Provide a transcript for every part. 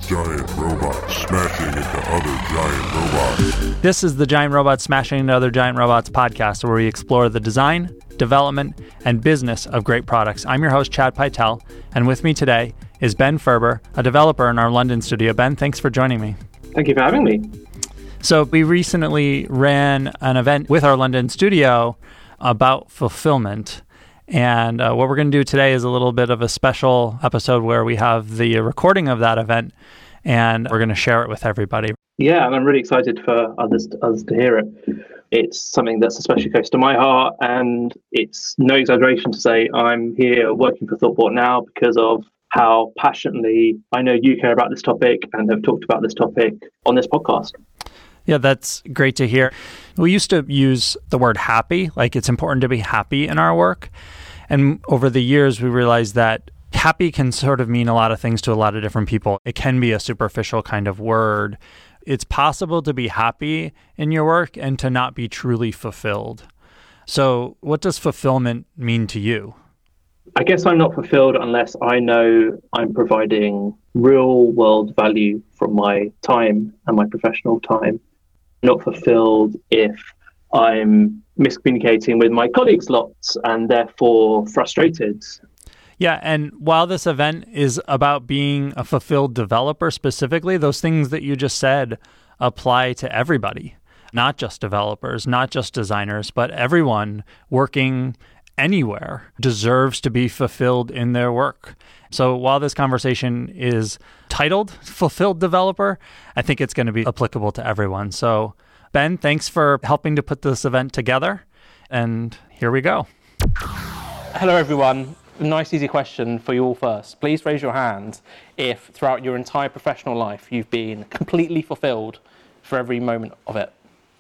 Giant robots smashing into other giant robots. This is the Giant Robots Smashing into Other Giant Robots podcast, where we explore the design, development, and business of great products. I'm your host, Chad Pytel, and with me today is Ben Ferber, a developer in our London studio. Ben, thanks for joining me. Thank you for having me. So we recently ran an event with our London studio about fulfillment. And what we're going to do today is a little bit of a special episode where we have the recording of that event, and we're going to share it with everybody. Yeah, and I'm really excited for others to hear it. It's something that's especially close to my heart, and it's no exaggeration to say I'm here working for ThoughtBot now because of how passionately I know you care about this topic and have talked about this topic on this podcast. Yeah, that's great to hear. We used to use the word happy, like it's important to be happy in our work. And over the years, we realized that happy can sort of mean a lot of things to a lot of different people. It can be a superficial kind of word. It's possible to be happy in your work and to not be truly fulfilled. So what does fulfillment mean to you? I guess I'm not fulfilled unless I know I'm providing real world value from my time and my professional time. Not fulfilled if I'm miscommunicating with my colleagues lots and therefore frustrated. Yeah, and while this event is about being a fulfilled developer specifically, those things that you just said apply to everybody, not just developers, not just designers, but everyone working anywhere deserves to be fulfilled in their work. So while this conversation is titled Fulfilled Developer, I think it's going to be applicable to everyone. So Ben, thanks for helping to put this event together. And here we go. Hello, everyone. Nice, easy question for you all first. Please raise your hand if throughout your entire professional life you've been completely fulfilled for every moment of it.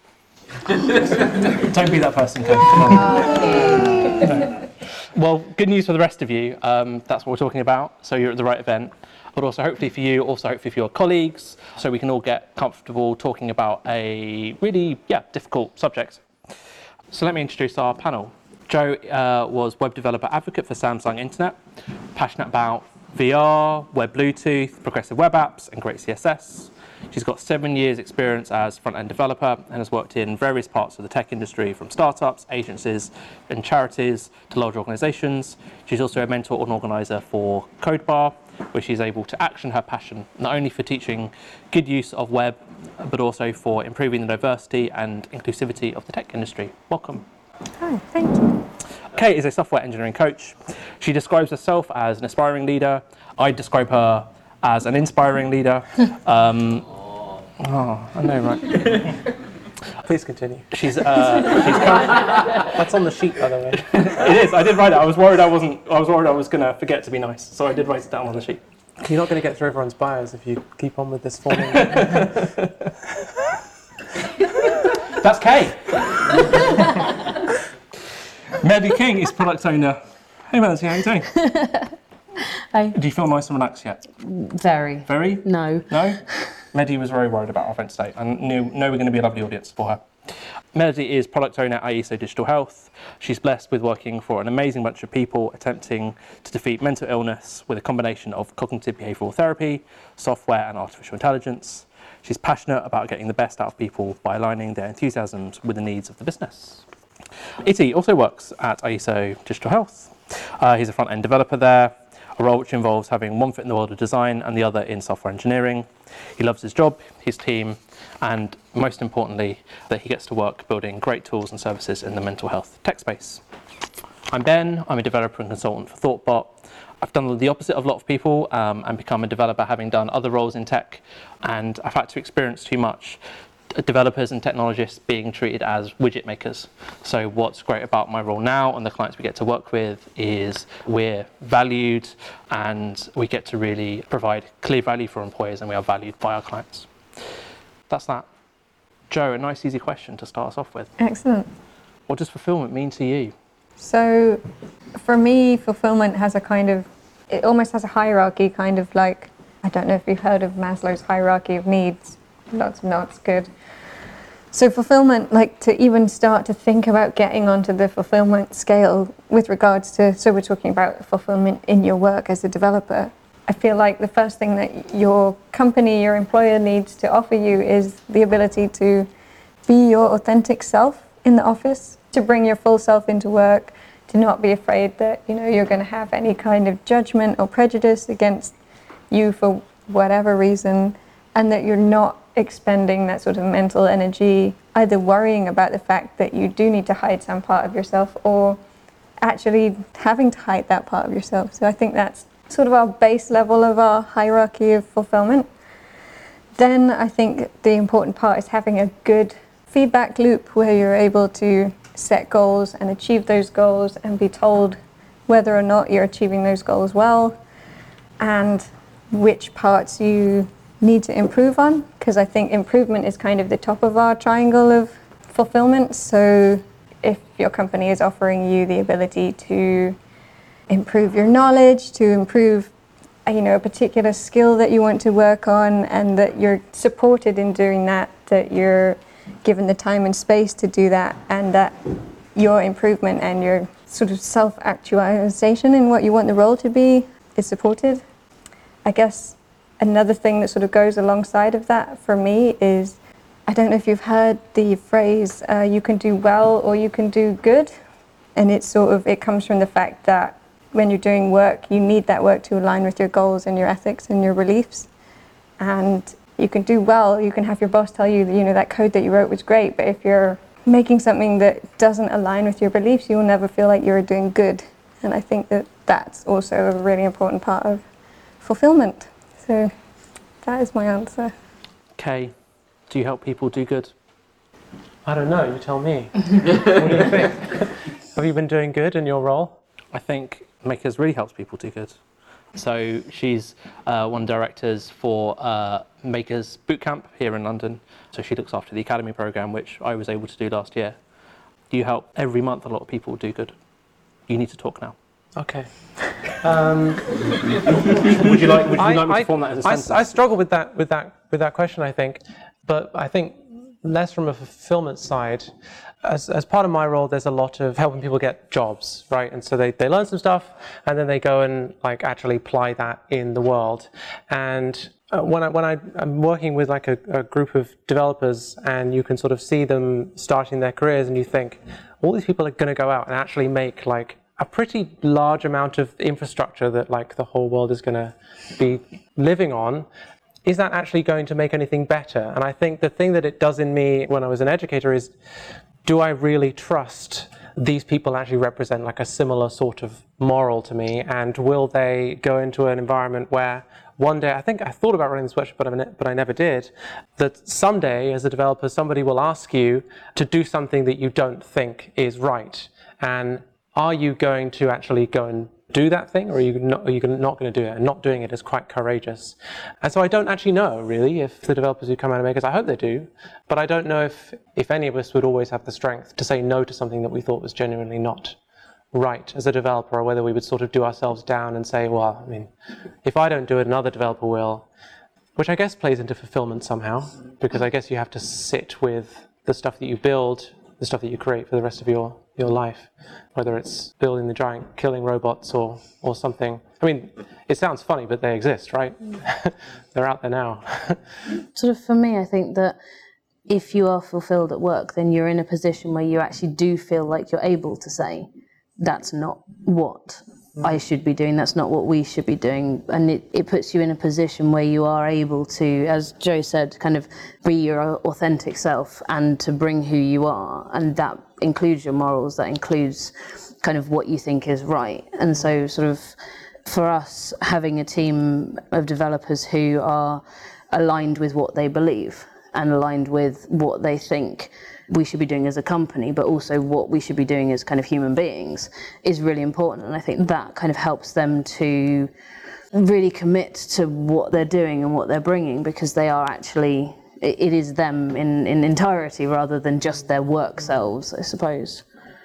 Don't be that person, Kate. Come on. No. Well, good news for the rest of you. That's what we're talking about. So you're at the right event. But also hopefully for you, also hopefully for your colleagues, so we can all get comfortable talking about a really, difficult subject. So let me introduce our panel. Jo was web developer advocate for Samsung Internet, passionate about VR, web Bluetooth, progressive web apps, and great CSS. She's got 7 years experience as front-end developer and has worked in various parts of the tech industry, from startups, agencies, and charities to large organizations. She's also a mentor and organizer for CodeBar, where she's able to action her passion, not only for teaching good use of web, but also for improving the diversity and inclusivity of the tech industry. Welcome. Hi, thank you. Kate is a software engineering coach. She describes herself as an aspiring leader. I describe her as an inspiring leader. I know, right? Please continue. She's That's on the sheet, by the way. It is. I did write it. I was worried I was going to forget to be nice, so I did write it down on the sheet. You're not going to get through everyone's bios if you keep on with this forming. That's Kay. Melody King is product owner. Hey Melody, how are you doing? Hi. Do you feel nice and relaxed yet? Very. Very? No. No? Melody was very worried about our event today and knew we're going to be a lovely audience for her. Melody is product owner at IESO Digital Health. She's blessed with working for an amazing bunch of people attempting to defeat mental illness with a combination of cognitive behavioural therapy, software and artificial intelligence. She's passionate about getting the best out of people by aligning their enthusiasms with the needs of the business. Iti also works at IESO Digital Health. He's a front-end developer there, a role which involves having one foot in the world of design and the other in software engineering. He loves his job, his team, and most importantly, that he gets to work building great tools and services in the mental health tech space. I'm Ben, I'm a developer and consultant for ThoughtBot. I've done the opposite of a lot of people and become a developer having done other roles in tech, and I've had to experience too much developers and technologists being treated as widget makers. So what's great about my role now and the clients we get to work with is we're valued and we get to really provide clear value for employers, and we are valued by our clients. That's that. Jo, a nice easy question to start us off with. Excellent. What does fulfillment mean to you? So for me, fulfillment has it almost has a hierarchy, kind of like, I don't know if you've heard of Maslow's hierarchy of needs. Lots of nods, good. So fulfillment, like to even start to think about getting onto the fulfillment scale with regards to, so we're talking about fulfillment in your work as a developer. I feel like the first thing that your company, your employer needs to offer you is the ability to be your authentic self in the office, to bring your full self into work, to not be afraid that, you know, you're going to have any kind of judgment or prejudice against you for whatever reason, and that you're not expending that sort of mental energy either worrying about the fact that you do need to hide some part of yourself or actually having to hide that part of yourself. So I think that's sort of our base level of our hierarchy of fulfillment. Then I think the important part is having a good feedback loop where you're able to set goals and achieve those goals and be told whether or not you're achieving those goals well and which parts you need to improve on, because I think improvement is kind of the top of our triangle of fulfillment. So if your company is offering you the ability to improve your knowledge, to improve, you know, a particular skill that you want to work on, and that you're supported in doing that, that you're given the time and space to do that, and that your improvement and your sort of self-actualization in what you want the role to be is supported. I guess another thing that sort of goes alongside of that for me is, I don't know if you've heard the phrase, you can do well or you can do good. And it's sort of, it comes from the fact that when you're doing work, you need that work to align with your goals and your ethics and your beliefs. And you can do well, you can have your boss tell you that, you know, that code that you wrote was great, but if you're making something that doesn't align with your beliefs, you will never feel like you're doing good. And I think that that's also a really important part of fulfillment. So that is my answer. Kay, do you help people do good? I don't know, you tell me. What do you think? Have you been doing good in your role? I think Makers really helps people do good. So she's one of the directors for Makers Bootcamp here in London. So she looks after the Academy programme, which I was able to do last year. You help every month a lot of people do good. You need to talk now. Okay. Would you like me to form that as a sentence? I struggle with that question, I think, but I think less from a fulfillment side. As part of my role, there's a lot of helping people get jobs, right? And so they learn some stuff, and then they go and like actually apply that in the world. And when I'm working with like a group of developers, and you can sort of see them starting their careers, and you think, all these people are going to go out and actually make like a pretty large amount of infrastructure that like the whole world is going to be living on. Is that actually going to make anything better? And I think the thing that it does in me when I was an educator is, do I really trust these people actually represent like a similar sort of moral to me? And will they go into an environment where one day, I think I thought about running this workshop, but I never did, that someday as a developer, somebody will ask you to do something that you don't think is right. And are you going to actually go and do that thing, or are you not going to do it? And not doing it is quite courageous. And so I don't actually know, really, if the developers who come out of Makers, I hope they do, but I don't know if any of us would always have the strength to say no to something that we thought was genuinely not right as a developer, or whether we would sort of do ourselves down and say, well, I mean, if I don't do it, another developer will, which I guess plays into fulfillment somehow, because I guess you have to sit with the stuff that you build, the stuff that you create for the rest of your life, whether it's building the giant killing robots or something. I mean, it sounds funny, but they exist, right? They're out there now. Sort of for me, I think that if you are fulfilled at work, then you're in a position where you actually do feel like you're able to say, that's not what I should be doing, that's not what we should be doing. And it puts you in a position where you are able to, as Joe said, kind of be your authentic self and to bring who you are. And that includes your morals, that includes kind of what you think is right. And so sort of for us, having a team of developers who are aligned with what they believe and aligned with what they think we should be doing as a company, but also what we should be doing as kind of human beings is really important. And I think that kind of helps them to really commit to what they're doing and what they're bringing, because they are actually, it is them in entirety rather than just their work selves, I suppose.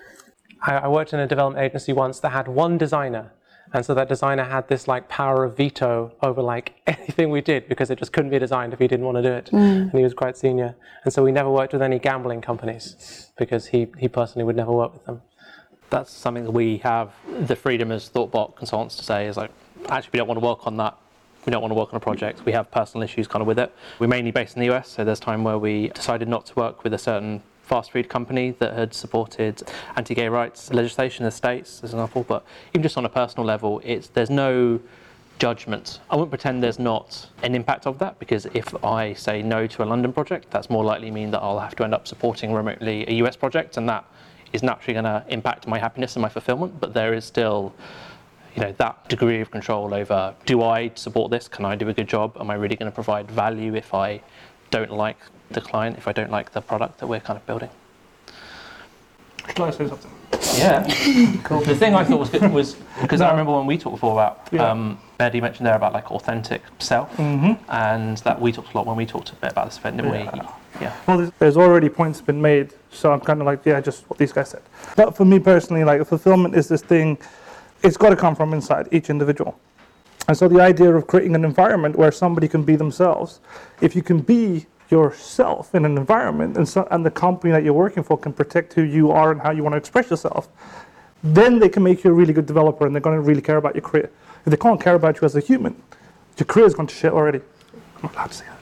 I worked in a development agency once that had one designer. And so that designer had this like power of veto over like anything we did, because it just couldn't be designed if he didn't want to do it. And he was quite senior. And so we never worked with any gambling companies because he personally would never work with them. That's something that we have the freedom as ThoughtBot consultants to say is like, actually we don't want to work on that we don't want to work on a project. We have personal issues kind of with it. We're mainly based in the US, so there's time where we decided not to work with a certain fast food company that had supported anti-gay rights legislation in the States, as an example. But even just on a personal level, there's no judgment. I wouldn't pretend there's not an impact of that, because if I say no to a London project, that's more likely mean that I'll have to end up supporting remotely a US project, and that is naturally going to impact my happiness and my fulfillment. But there is still, that degree of control over, do I support this? Can I do a good job? Am I really going to provide value if I don't like the client, if I don't like the product that we're kind of building? Can I say something? Yeah. Cool. The thing I thought was good was, because I remember when we talked before about, Mehdi mentioned there about like authentic self, and that we talked a lot when we talked a bit about this event, didn't we? Yeah. Well, there's already points been made, so I'm kind of like, just what these guys said. But for me personally, like, fulfillment is this thing, it's got to come from inside each individual. And so the idea of creating an environment where somebody can be themselves, if you can be yourself in an environment, and the company that you're working for can protect who you are and how you want to express yourself, then they can make you a really good developer, and they're going to really care about your career. If they can't care about you as a human, your career's gone to shit already. I'm not allowed to say that.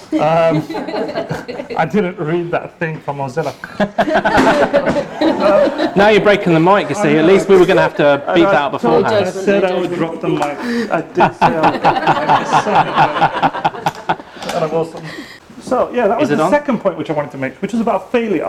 I didn't read that thing from Mozilla. Now you're breaking the mic, you see. At least we were going to have to beep that out beforehand. I said I would drop the mic. I did say I would drop the mic. And I'm awesome. So, that was the second point which I wanted to make, which is about failure.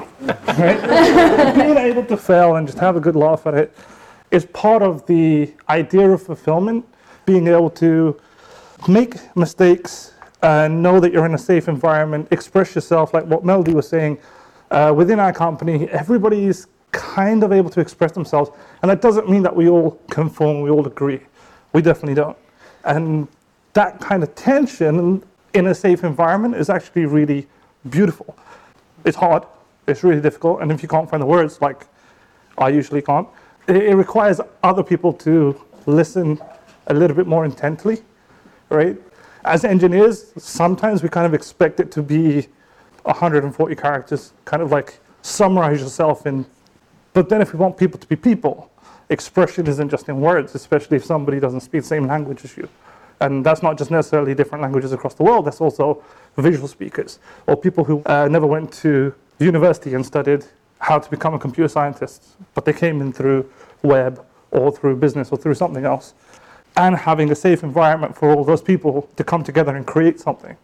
Right? Being able to fail and just have a good laugh at it is part of the idea of fulfillment. Being able to make mistakes, know that you're in a safe environment, express yourself, like what Melody was saying. Within our company, everybody is kind of able to express themselves, and that doesn't mean that we all conform, we all agree. We definitely don't. And that kind of tension in a safe environment is actually really beautiful. It's hard, it's really difficult, and if you can't find the words, like I usually can't, it requires other people to listen a little bit more intently, right? As engineers, sometimes we kind of expect it to be 140 characters, kind of like summarize yourself in, but then if we want people to be people, expression isn't just in words, especially if somebody doesn't speak the same language as you. And that's not just necessarily different languages across the world, that's also visual speakers, or people who never went to university and studied how to become a computer scientist, but they came in through web or through business or through something else. And having a safe environment for all those people to come together and create something.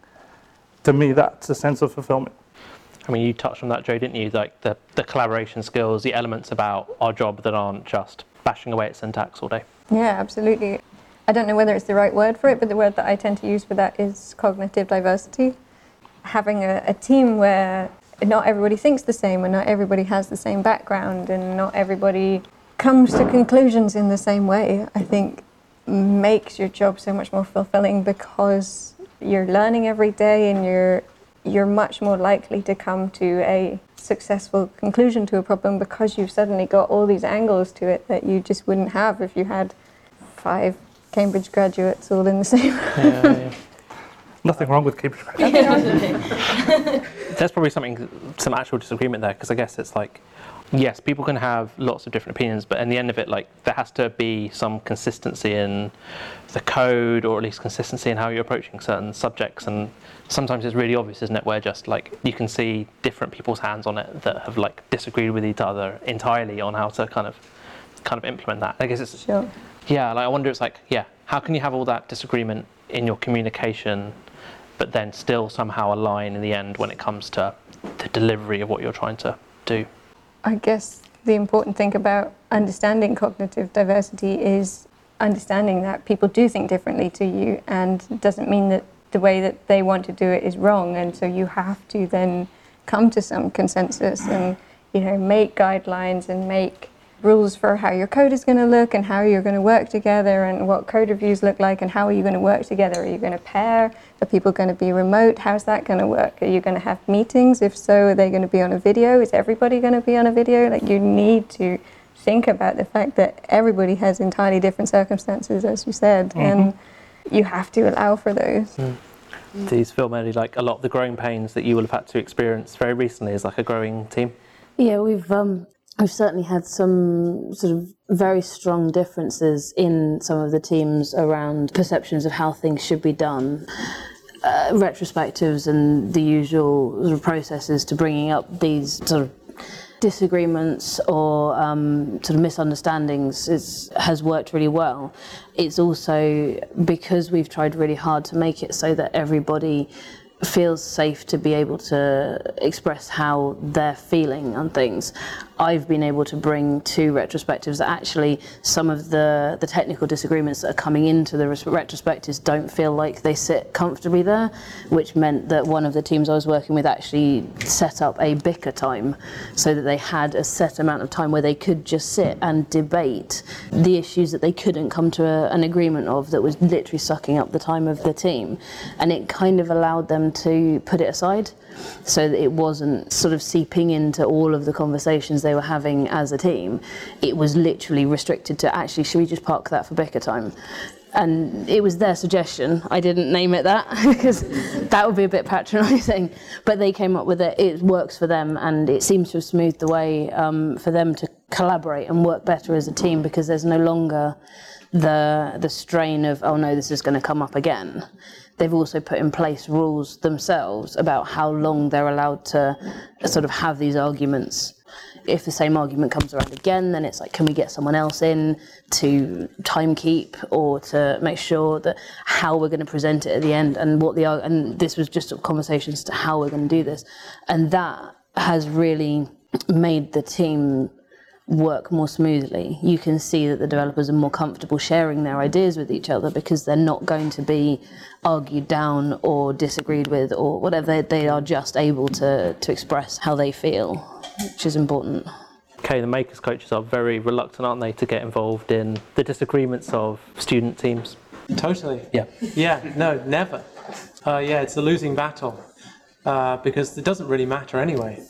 To me, that's a sense of fulfillment. I mean, you touched on that, Joe, didn't you? Like the collaboration skills, the elements about our job that aren't just bashing away at syntax all day. Yeah, absolutely. I don't know whether it's the right word for it, but the word that I tend to use for that is cognitive diversity. Having a team where not everybody thinks the same, and not everybody has the same background, and not everybody comes to conclusions in the same way, I think makes your job so much more fulfilling, because you're learning every day, and you're much more likely to come to a successful conclusion to a problem, because you've suddenly got all these angles to it that you just wouldn't have if you had 5 Cambridge graduates all in the same room. Nothing wrong with Cambridge graduates. There's probably some actual disagreement there, because I guess it's like, yes, people can have lots of different opinions, but in the end of it, like, there has to be some consistency in the code, or at least consistency in how you're approaching certain subjects. And sometimes it's really obvious, isn't it, where just like you can see different people's hands on it that have like disagreed with each other entirely on how to kind of implement that. I guess it's Sure. Yeah, like I wonder, it's like, how can you have all that disagreement in your communication, but then still somehow align in the end when it comes to the delivery of what you're trying to do? I guess the important thing about understanding cognitive diversity is understanding that people do think differently to you, and it doesn't mean that the way that they want to do it is wrong, and so you have to then come to some consensus and make guidelines and make rules for how your code is going to look and how you're going to work together, and what code reviews look like, and how are you going to work together. Are you going to pair? Are people going to be remote? How's that going to work? Are you going to have meetings? If so, are they going to be on a video? Is everybody going to be on a video? Like, you need to think about the fact that everybody has entirely different circumstances, as you said, and you have to allow for those. Do you feel, Mehdi, like a lot of the growing pains that you will have had to experience very recently as like a growing team? Yeah, we've we've certainly had some sort of very strong differences in some of the teams around perceptions of how things should be done. Retrospectives and the usual sort of processes to bringing up these sort of disagreements or sort of misunderstandings has worked really well. It's also because we've tried really hard to make it so that everybody feels safe to be able to express how they're feeling on things. I've been able to bring to retrospectives that actually some of the technical disagreements that are coming into the retrospectives don't feel like they sit comfortably there, which meant that one of the teams I was working with actually set up a bicker time so that they had a set amount of time where they could just sit and debate the issues that they couldn't come to an agreement of that was literally sucking up the time of the team. And it kind of allowed them to put it aside so that it wasn't sort of seeping into all of the conversations they were having as a team. It was literally restricted to, actually, should we just park that for bicker time? And it was their suggestion. I didn't name it that because that would be a bit patronising. But they came up with it. It works for them, and it seems to have smoothed the way for them to collaborate and work better as a team, because there's no longer the strain of, oh no, this is going to come up again. They've also put in place rules themselves about how long they're allowed to sort of have these arguments. If the same argument comes around again, then it's like, can we get someone else in to time keep or to make sure that how we're going to present it at the end, and and this was just conversations to how we're going to do this. And that has really made the team work more smoothly. You can see that the developers are more comfortable sharing their ideas with each other because they're not going to be argued down or disagreed with or whatever. They are just able to express how they feel, which is important. Okay, the makers coaches are very reluctant, aren't they, to get involved in the disagreements of student teams? Totally. Yeah. Yeah, no, never. It's a losing battle. Because it doesn't really matter anyway.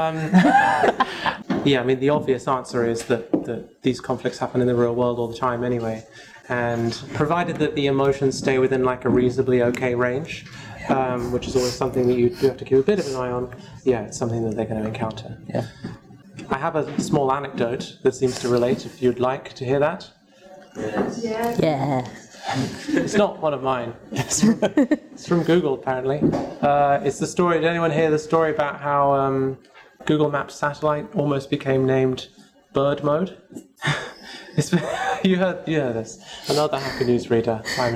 I mean, the obvious answer is that these conflicts happen in the real world all the time anyway. And provided that the emotions stay within like a reasonably okay range, which is always something that you do have to keep a bit of an eye on, it's something that they're going to encounter. Yeah. I have a small anecdote that seems to relate, if you'd like to hear that. Yeah. It's not one of mine. It's from Google, apparently. It's the story. Did anyone hear the story about how Google Maps satellite almost became named Bird Mode? You heard this. Another Hacker News reader. I'm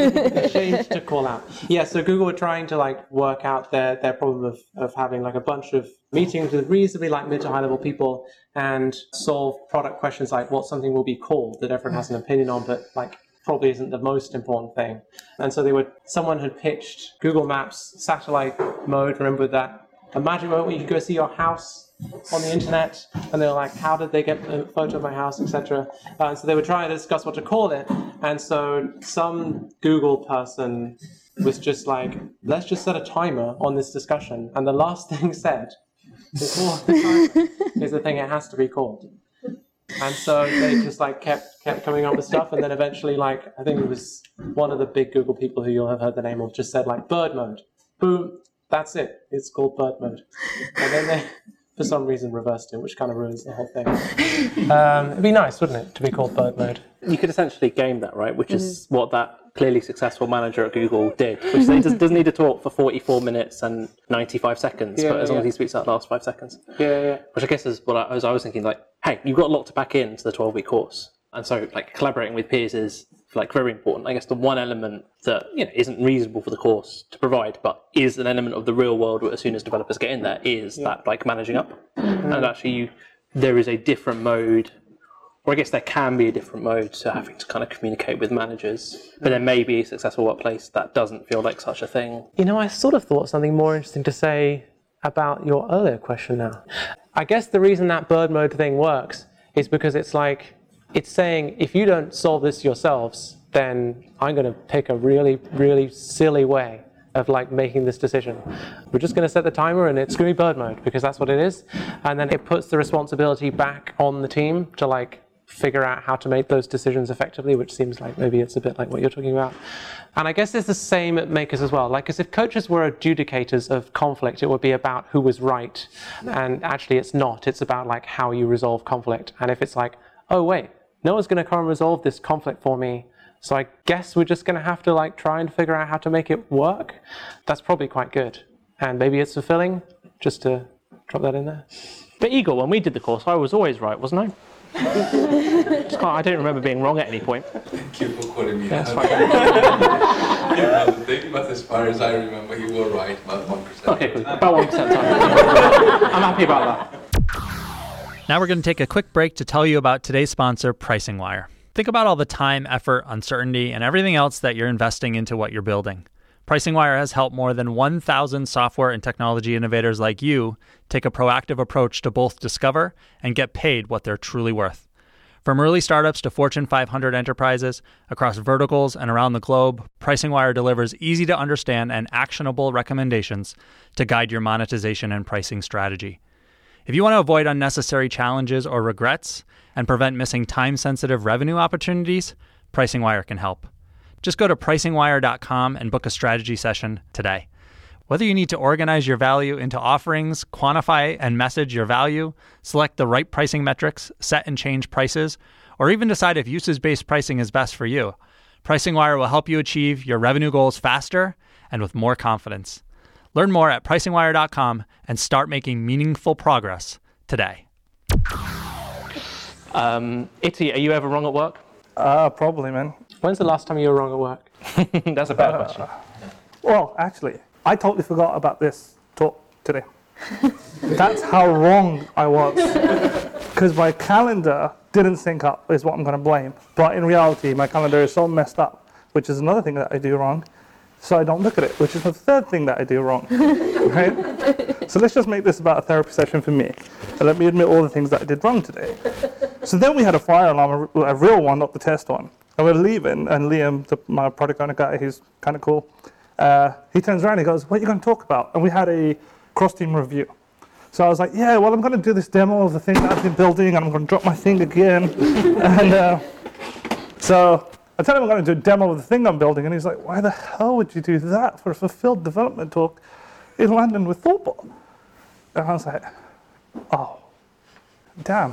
ashamed to call out. Yeah, so Google were trying to like work out their problem of having like a bunch of meetings with reasonably like mid to high level people and solve product questions like what something will be called that everyone has an opinion on, but like probably isn't the most important thing. And so someone had pitched Google Maps satellite mode. Remember that magic moment when you could go see your house on the internet, and they were like, how did they get a photo of my house, etc. So they were trying to discuss what to call it, and so some Google person was just like, let's just set a timer on this discussion, and the last thing said before the timer is the thing it has to be called. And so they just like kept coming up with stuff, and then eventually, like, I think it was one of the big Google people who you'll have heard the name of just said like Bird Mode. Boom, that's it. It's called Bird Mode. And then they, for some reason, reversed it, which kind of ruins the whole thing. It'd be nice, wouldn't it, to be called Bird Mode? You could essentially game that, right? Which is what that clearly successful manager at Google did, which is he doesn't need to talk for 44 minutes and 95 seconds, but as long as he speaks that last 5 seconds. Yeah. Which I guess is what I was thinking, like, hey, you've got a lot to pack into the 12-week course. And so, like, collaborating with peers is, like, very important. I guess the one element that, isn't reasonable for the course to provide, but is an element of the real world as soon as developers get in there, is that, like, managing up. Mm-hmm. And actually, there is a different mode, or I guess there can be a different mode to having to kind of communicate with managers. But there may be a successful workplace that doesn't feel like such a thing. I sort of thought something more interesting to say about your earlier question now. I guess the reason that Bird Mode thing works is because it's like, it's saying, if you don't solve this yourselves, then I'm going to pick a really, really silly way of like making this decision. We're just going to set the timer and it's going to be Bird Mode because that's what it is. And then it puts the responsibility back on the team to like figure out how to make those decisions effectively, which seems like maybe it's a bit like what you're talking about. And I guess it's the same at makers as well. Like, because if coaches were adjudicators of conflict, it would be about who was right. And actually it's not. It's about like how you resolve conflict. And if it's like, oh wait, no one's going to come and resolve this conflict for me, so I guess we're just going to have to like try and figure out how to make it work, that's probably quite good. And maybe it's fulfilling, just to drop that in there. But Igor, when we did the course, I was always right, wasn't I? I don't remember being wrong at any point. Thank you for calling me. That's fine. But as far as I remember, you were right about 1%. Okay, cool. About 1% time. I'm happy about that. Now we're going to take a quick break to tell you about today's sponsor, PricingWire. Think about all the time, effort, uncertainty, and everything else that you're investing into what you're building. PricingWire has helped more than 1,000 software and technology innovators like you take a proactive approach to both discover and get paid what they're truly worth. From early startups to Fortune 500 enterprises, across verticals and around the globe, PricingWire delivers easy-to-understand and actionable recommendations to guide your monetization and pricing strategy. If you want to avoid unnecessary challenges or regrets and prevent missing time-sensitive revenue opportunities, PricingWire can help. Just go to PricingWire.com and book a strategy session today. Whether you need to organize your value into offerings, quantify and message your value, select the right pricing metrics, set and change prices, or even decide if usage-based pricing is best for you, PricingWire will help you achieve your revenue goals faster and with more confidence. Learn more at PricingWire.com and start making meaningful progress today. Itty, are you ever wrong at work? Probably, man. When's the last time you were wrong at work? That's a bad question. Well, actually, I totally forgot about this talk today. That's how wrong I was. Because my calendar didn't sync up is what I'm going to blame. But in reality, my calendar is so messed up, which is another thing that I do wrong. So I don't look at it, which is the third thing that I do wrong. Right? So let's just make this about a therapy session for me. And let me admit all the things that I did wrong today. So then we had a fire alarm, a real one, not the test one. And we're leaving, and Liam, my product owner guy, he's kind of cool. He turns around and he goes, what are you going to talk about? And we had a cross-team review. So I was like, yeah, well, I'm going to do this demo of the thing that I've been building, and I'm going to drop my thing again. And so I tell him I'm going to do a demo of the thing I'm building, and he's like, why the hell would you do that for a fulfilled development talk in London with Thoughtbot? And I was like, oh, damn.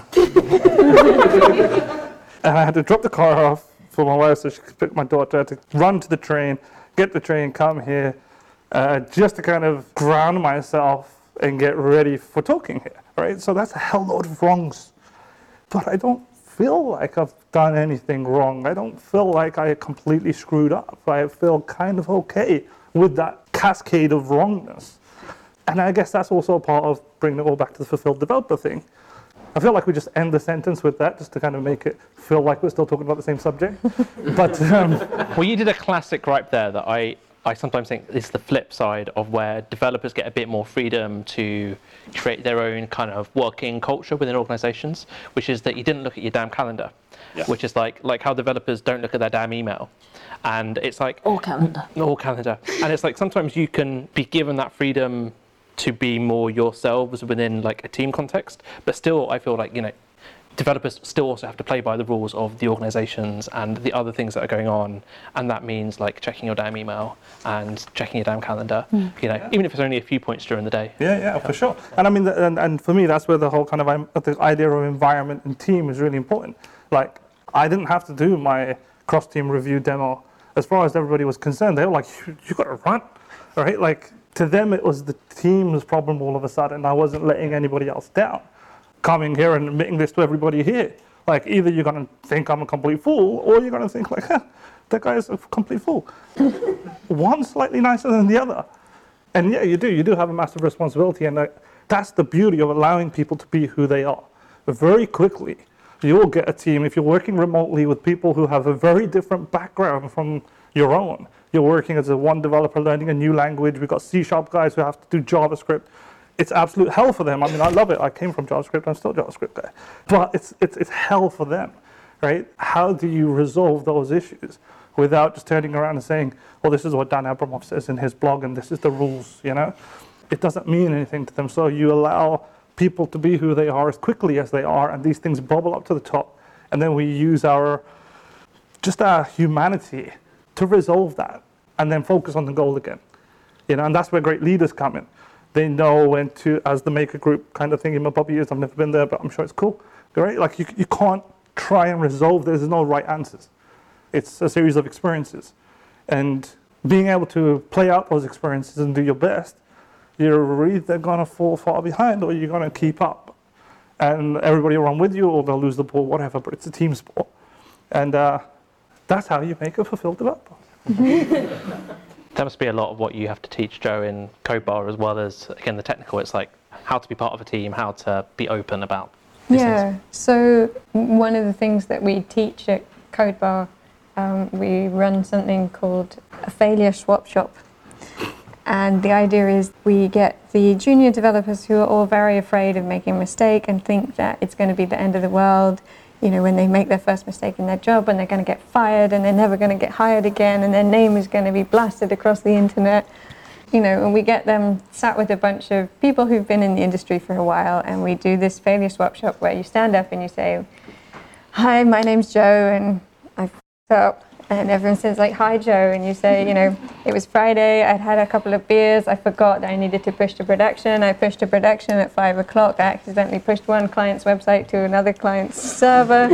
And I had to drop the car off for my wife so she could pick my daughter. I had to run to the train, get the train, come here, just to kind of ground myself and get ready for talking here, right? So that's a hell load of wrongs. But I don't feel like I've done anything wrong. I don't feel like I completely screwed up. I feel kind of okay with that cascade of wrongness. And I guess that's also a part of bringing it all back to the fulfilled developer thing. I feel like we just end the sentence with that just to kind of make it feel like we're still talking about the same subject. But well, you did a classic gripe there that I sometimes think is the flip side of where developers get a bit more freedom to create their own kind of working culture within organizations, which is that you didn't look at your damn calendar, which is like how developers don't look at their damn email. And it's like... Or calendar. Or calendar. And it's like sometimes you can be given that freedom to be more yourselves within like a team context, but still I feel like, you know, developers still also have to play by the rules of the organizations and the other things that are going on, and that means like checking your damn email and checking your damn calendar, you know, even if it's only a few points during the day. Yeah, for sure. And I mean, and for me, that's where the whole kind of the idea of environment and team is really important. Like, I didn't have to do my cross-team review demo. As far as everybody was concerned, they were like, you got to run, right? Like, to them, it was the team's problem all of a sudden. I wasn't letting anybody else down. Coming here and admitting this to everybody here. Like, either you're going to think I'm a complete fool, or you're going to think like, that guy is a complete fool. One slightly nicer than the other. And yeah, you do have a massive responsibility, and that's the beauty of allowing people to be who they are. But very quickly, you'll get a team, if you're working remotely with people who have a very different background from your own. You're working as a one developer learning a new language. We've got C# guys who have to do JavaScript. It's absolute hell for them. I mean, I love it. I came from JavaScript. I'm still a JavaScript guy. But it's hell for them, right? How do you resolve those issues without just turning around and saying, well, this is what Dan Abramov says in his blog, and this is the rules, you know? It doesn't mean anything to them. So you allow people to be who they are as quickly as they are, and these things bubble up to the top. And then we use our humanity to resolve that and then focus on the goal again. And that's where great leaders come in. They know when to, as the maker group kind of thing in my Bobby years, I've never been there, but I'm sure it's cool. Great, like you can't try and resolve, there's no right answers. It's a series of experiences. And being able to play out those experiences and do your best, you're either gonna fall far behind or you're gonna keep up. And everybody will run with you or they'll lose the ball, whatever, but it's a team sport. And that's how you make a fulfilled developer. That must be a lot of what you have to teach Joe in CodeBar, as well as, again, the technical. It's like how to be part of a team, how to be open about business. Yeah, so one of the things that we teach at CodeBar, we run something called a failure swap shop. And the idea is we get the junior developers who are all very afraid of making a mistake and think that it's going to be the end of the world, when they make their first mistake in their job and they're going to get fired and they're never going to get hired again and their name is going to be blasted across the internet. And we get them sat with a bunch of people who've been in the industry for a while, and we do this failure swap shop where you stand up and you say, "Hi, my name's Joe and I f***ed up." And everyone says like, "Hi, Joe." And you say, "It was Friday, I'd had a couple of beers, I forgot that I needed to push to production. I pushed to production at 5 o'clock. I accidentally pushed one client's website to another client's server.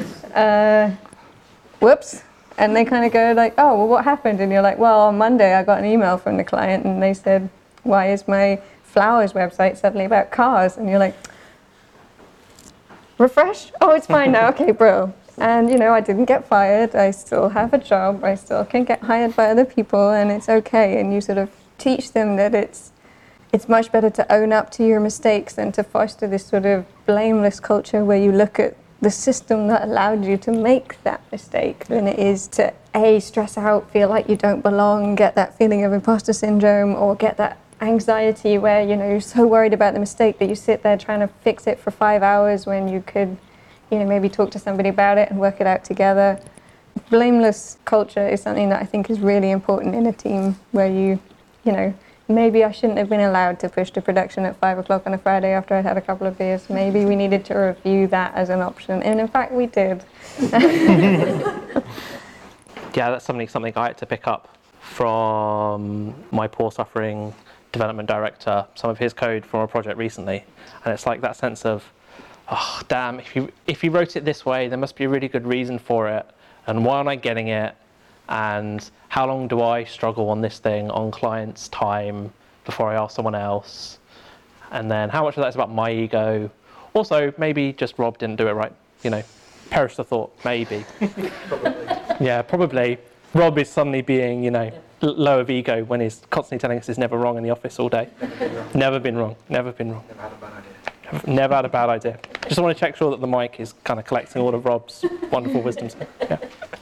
Whoops." And they kind of go like, "Oh, well, what happened?" And you're like, "Well, on Monday I got an email from the client and they said, why is my flowers website suddenly about cars?" And you're like, "Refresh? Oh, it's fine now. Okay, bro." And, I didn't get fired. I still have a job. I still can get hired by other people and it's okay. And you sort of teach them that it's much better to own up to your mistakes than to foster this sort of blameless culture where you look at the system that allowed you to make that mistake than it is to stress out, feel like you don't belong, get that feeling of imposter syndrome, or get that anxiety where you're so worried about the mistake that you sit there trying to fix it for 5 hours when you could maybe talk to somebody about it and work it out together. Blameless culture is something that I think is really important in a team where maybe I shouldn't have been allowed to push to production at 5 o'clock on a Friday after I'd had a couple of beers. Maybe we needed to review that as an option. And in fact, we did. Yeah, that's something I had to pick up from my poor suffering development director, some of his code from a project recently. And it's like that sense of, oh, damn, if you wrote it this way, there must be a really good reason for it. And why aren't I getting it? And how long do I struggle on this thing on client's time before I ask someone else? And then how much of that is about my ego? Also, maybe just Rob didn't do it right. Perish the thought, maybe. Probably. Yeah, probably. Rob is suddenly being, low of ego when he's constantly telling us he's never wrong in the office all day. Never been wrong. Never been wrong. Never had a bad idea. Never had a bad idea. Just want to check sure that the mic is kind of collecting all of Rob's wonderful wisdom. Yeah.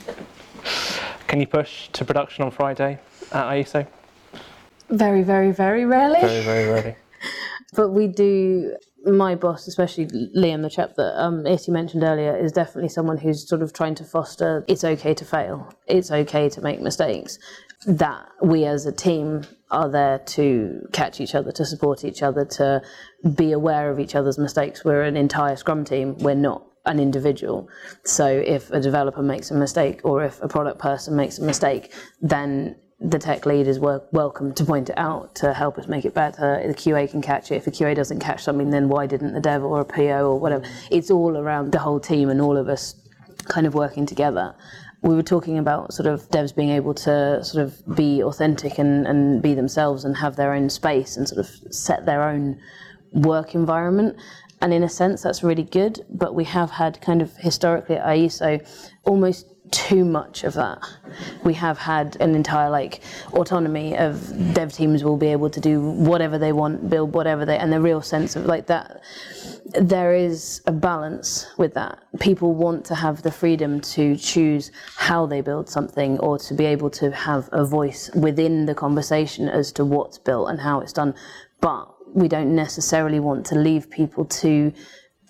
Can you push to production on Friday at IESO? Very, very, very rarely. Very, very rarely. But we do, my boss, especially Liam, the chap that Itty mentioned earlier, is definitely someone who's sort of trying to foster, it's okay to fail, it's okay to make mistakes, that we as a team are there to catch each other, to support each other, to be aware of each other's mistakes. We're an entire Scrum team, we're not an individual. So if a developer makes a mistake or if a product person makes a mistake, then the tech lead is welcome to point it out, to help us make it better. The QA can catch it. If a QA doesn't catch something, then why didn't the dev or a PO or whatever? It's all around the whole team and all of us kind of working together. We were talking about sort of devs being able to sort of be authentic and be themselves and have their own space and sort of set their own work environment. And in a sense, that's really good. But we have had kind of historically at IESO almost too much of that. We have had an entire autonomy of dev teams will be able to do whatever they want, build whatever and the real sense of that. There is a balance with that. People want to have the freedom to choose how they build something or to be able to have a voice within the conversation as to what's built and how it's done. But we don't necessarily want to leave people to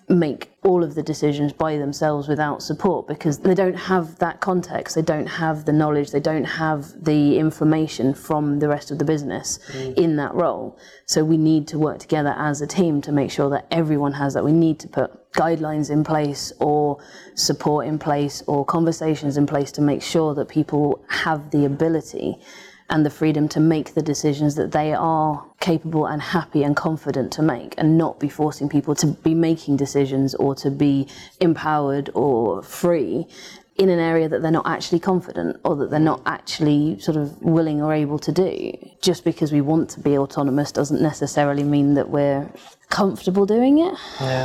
make all of the decisions by themselves without support, because they don't have that context, they don't have the knowledge, they don't have the information from the rest of the business in that role. So we need to work together as a team to make sure that everyone has that. We need to put guidelines in place or support in place or conversations in place to make sure that people have the ability and the freedom to make the decisions that they are capable and happy and confident to make, and not be forcing people to be making decisions or to be empowered or free in an area that they're not actually confident or that they're not actually sort of willing or able to do. Just because we want to be autonomous doesn't necessarily mean that we're comfortable doing it.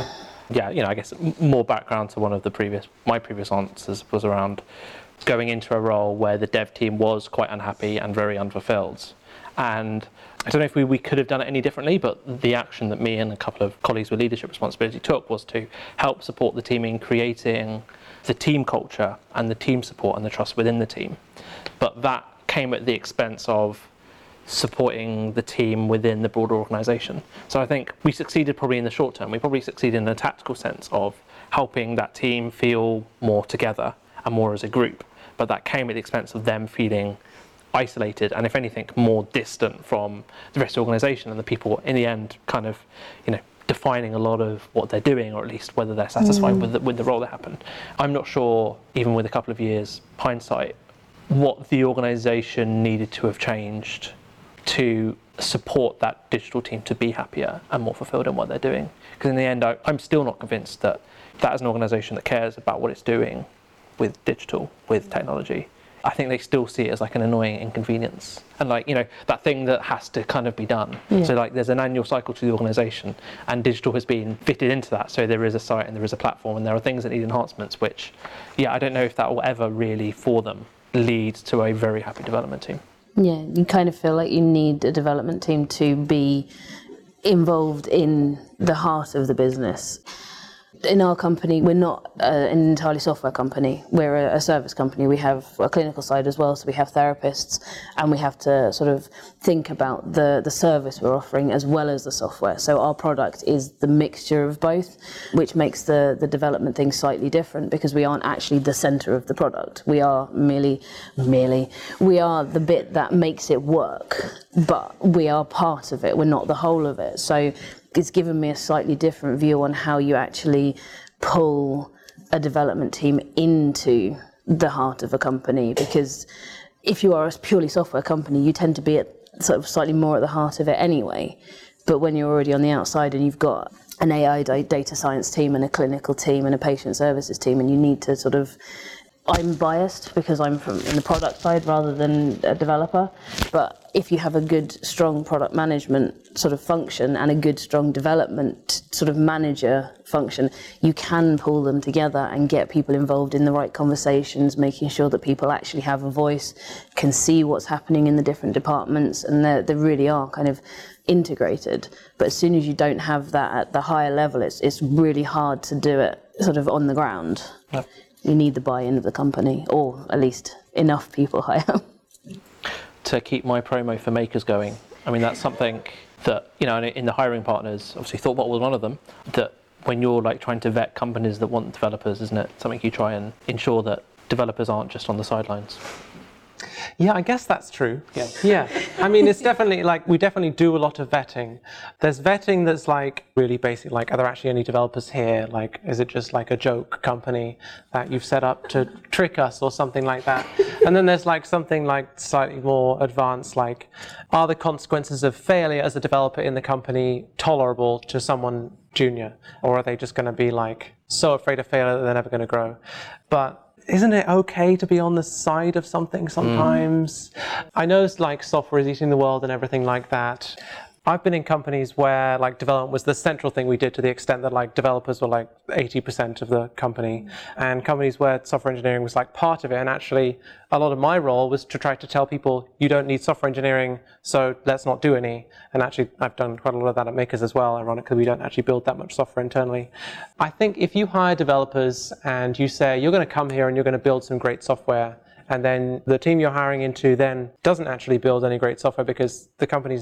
Yeah, I guess more background to my previous answers was around going into a role where the dev team was quite unhappy and very unfulfilled. And I don't know if we could have done it any differently, but the action that me and a couple of colleagues with leadership responsibility took was to help support the team in creating the team culture and the team support and the trust within the team. But that came at the expense of supporting the team within the broader organisation. So I think we succeeded probably in the short term. We probably succeeded in a tactical sense of helping that team feel more together and more as a group. But that came at the expense of them feeling isolated and, if anything, more distant from the rest of the organisation, and the people in the end kind of, defining a lot of what they're doing, or at least whether they're satisfied with the role that happened. I'm not sure, even with a couple of years hindsight, what the organisation needed to have changed to support that digital team to be happier and more fulfilled in what they're doing. Because in the end, I'm still not convinced that is an organisation that cares about what it's doing with digital, with technology. I think they still see it as like an annoying inconvenience and that thing that has to kind of be done. So there's an annual cycle to the organisation, and digital has been fitted into that. So there is a site and there is a platform and there are things that need enhancements, which I don't know if that will ever really for them lead to a very happy development team. Yeah, you kind of feel like you need a development team to be involved in the heart of the business. In our company, we're not an entirely software company. We're a service company. We have a clinical side as well, so we have therapists, and we have to sort of think about the service we're offering as well as the software. So our product is the mixture of both, which makes the development thing slightly different, because we aren't actually the center of the product. We are merely, we are the bit that makes it work, but we are part of it. We're not the whole of it. So it's given me a slightly different view on how you actually pull a development team into the heart of a company, because if you are a purely software company, you tend to be at sort of slightly more at the heart of it anyway. But when you're already on the outside and you've got an AI data science team and a clinical team and a patient services team, and you need to sort of, I'm biased because I'm in the product side rather than a developer, but if you have a good, strong product management sort of function and a good, strong development sort of manager function, you can pull them together and get people involved in the right conversations, making sure that people actually have a voice, can see what's happening in the different departments, and they really are kind of integrated. But as soon as you don't have that at the higher level, it's really hard to do it sort of on the ground. Yep. You need the buy-in of the company, or at least enough people higher. To keep my promo for makers going, I mean, that's something that, in the hiring partners, obviously ThoughtBot was one of them, that when you're trying to vet companies that want developers, isn't it something you try and ensure that developers aren't just on the sidelines? Yeah, I guess that's true. Yeah. I mean, it's definitely we definitely do a lot of vetting. There's vetting that's really basic, are there actually any developers here? Is it just a joke company that you've set up to trick us or something like that? And then there's something slightly more advanced, are the consequences of failure as a developer in the company tolerable to someone junior? Or are they just going to be so afraid of failure that they're never going to grow? But isn't it okay to be on the side of something sometimes? I know software is eating the world and everything like that. I've been in companies where development was the central thing we did, to the extent that developers were 80% of the company, and companies where software engineering was part of it. And actually a lot of my role was to try to tell people, you don't need software engineering, so let's not do any. And actually I've done quite a lot of that at Makers as well. Ironically, we don't actually build that much software internally. I think if you hire developers and you say you're going to come here and you're going to build some great software, and then the team you're hiring into then doesn't actually build any great software because the company's not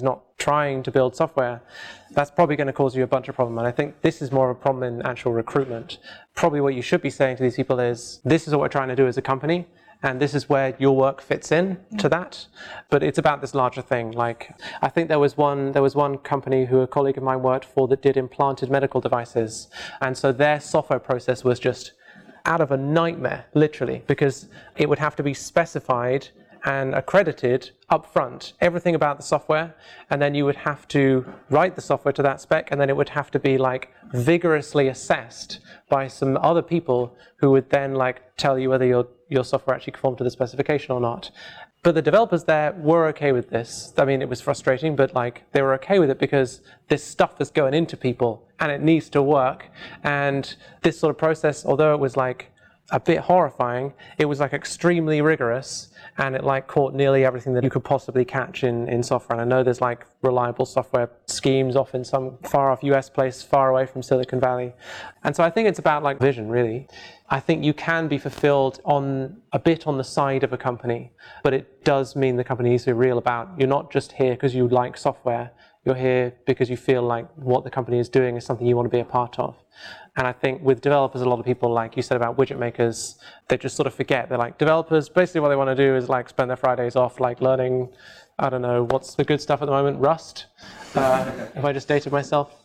trying to build software, that's probably going to cause you a bunch of problems. And I think this is more of a problem in actual recruitment. Probably what you should be saying to these people is, this is what we're trying to do as a company, and this is where your work fits in to that. But it's about this larger thing. Like, I think there was one company who a colleague of mine worked for that did implanted medical devices. And so their software process was just out of a nightmare, literally, because it would have to be specified and accredited up front, everything about the software, and then you would have to write the software to that spec, and then it would have to be like vigorously assessed by some other people who would then like tell you whether your software actually conformed to the specification or not. But the developers there were okay with this. I mean, it was frustrating, but like they were okay with it because this stuff is going into people and it needs to work. And this sort of process, although it was like a bit horrifying, it was like extremely rigorous, and it like caught nearly everything that you could possibly catch in software. And I know there's like reliable software schemes off in some far off US place, far away from Silicon Valley. And so I think it's about like vision, really. I think you can be fulfilled on a bit on the side of a company, but it does mean the company needs to be real about, you're not just here because you like software, you're here because you feel like what the company is doing is something you want to be a part of. And I think with developers, a lot of people, like you said about widget makers, they just sort of forget. They're like, developers, basically what they want to do is like spend their Fridays off like learning, I don't know, what's the good stuff at the moment? Rust? If I just dated myself.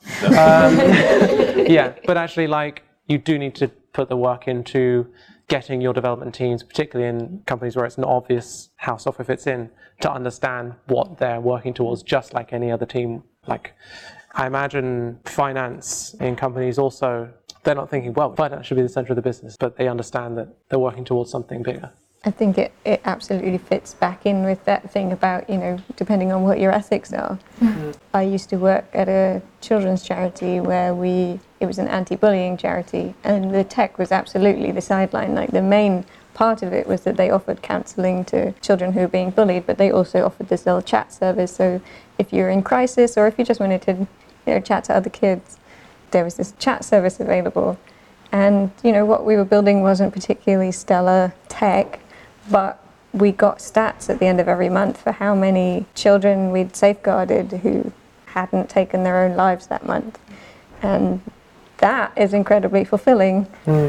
Yeah, but actually like you do need to put the work into getting your development teams, particularly in companies where it's not obvious how software fits in, to understand what they're working towards, just like any other team. Like, I imagine finance in companies also, they're not thinking, well, finance should be the center of the business, but they understand that they're working towards something bigger. I think it absolutely fits back in with that thing about, depending on what your ethics are. Mm-hmm. I used to work at a children's charity where it was an anti-bullying charity, and the tech was absolutely the sideline. Like, the main part of it was that they offered counselling to children who were being bullied, but they also offered this little chat service. So if you're in crisis, or if you just wanted to chat to other kids, there was this chat service available. And what we were building wasn't particularly stellar tech, but we got stats at the end of every month for how many children we'd safeguarded who hadn't taken their own lives that month. And that is incredibly fulfilling,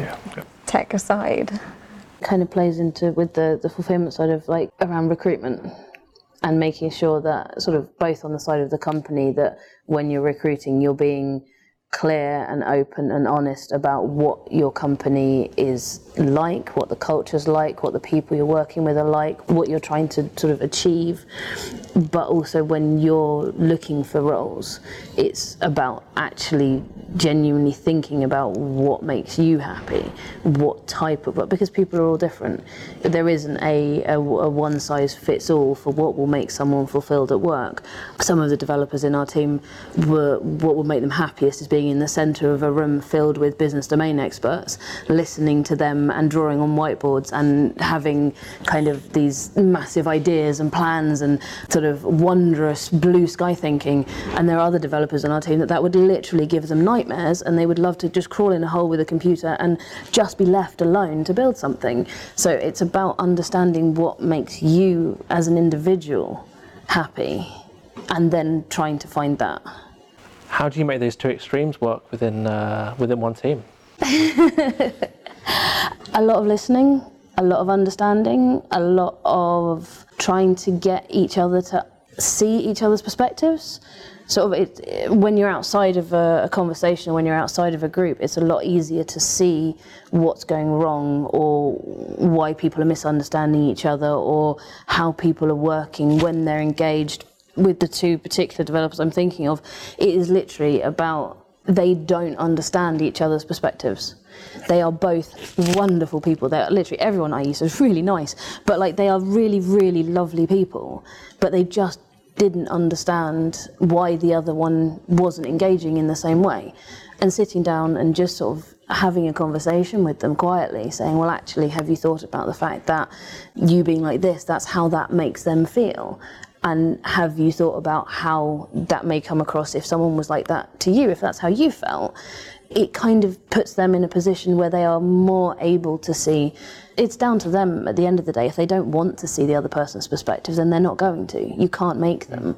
tech aside. Kind of plays into with the fulfillment side of like around recruitment and making sure that sort of both on the side of the company that when you're recruiting you're being clear and open and honest about what your company is like, what the culture's like, what the people you're working with are like, what you're trying to sort of achieve. But also when you're looking for roles, it's about actually genuinely thinking about what makes you happy, what type of, because people are all different. There isn't a one size fits all for what will make someone fulfilled at work. Some of the developers in our team what will make them happiest is being in the center of a room filled with business domain experts, listening to them and drawing on whiteboards and having kind of these massive ideas and plans and sort of wondrous blue sky thinking. And there are other developers on our team that would literally give them nightmares, and they would love to just crawl in a hole with a computer and just be left alone to build something. So it's about understanding what makes you as an individual happy and then trying to find that. How do you make those two extremes work within one team? A lot of listening, a lot of understanding, a lot of trying to get each other to see each other's perspectives. Sort of when you're outside of a conversation, when you're outside of a group, it's a lot easier to see what's going wrong or why people are misunderstanding each other or how people are working when they're engaged. With the two particular developers I'm thinking of, it is literally about they don't understand each other's perspectives. They are both wonderful people. They're literally, everyone I use is really nice, but like they are really, really lovely people, but they just didn't understand why the other one wasn't engaging in the same way. And sitting down and just sort of having a conversation with them quietly, saying, well, actually, have you thought about the fact that you being like this, that's how that makes them feel? And have you thought about how that may come across if someone was like that to you, if that's how you felt? It kind of puts them in a position where they are more able to see. It's down to them at the end of the day. If they don't want to see the other person's perspective, then they're not going to. You can't make them.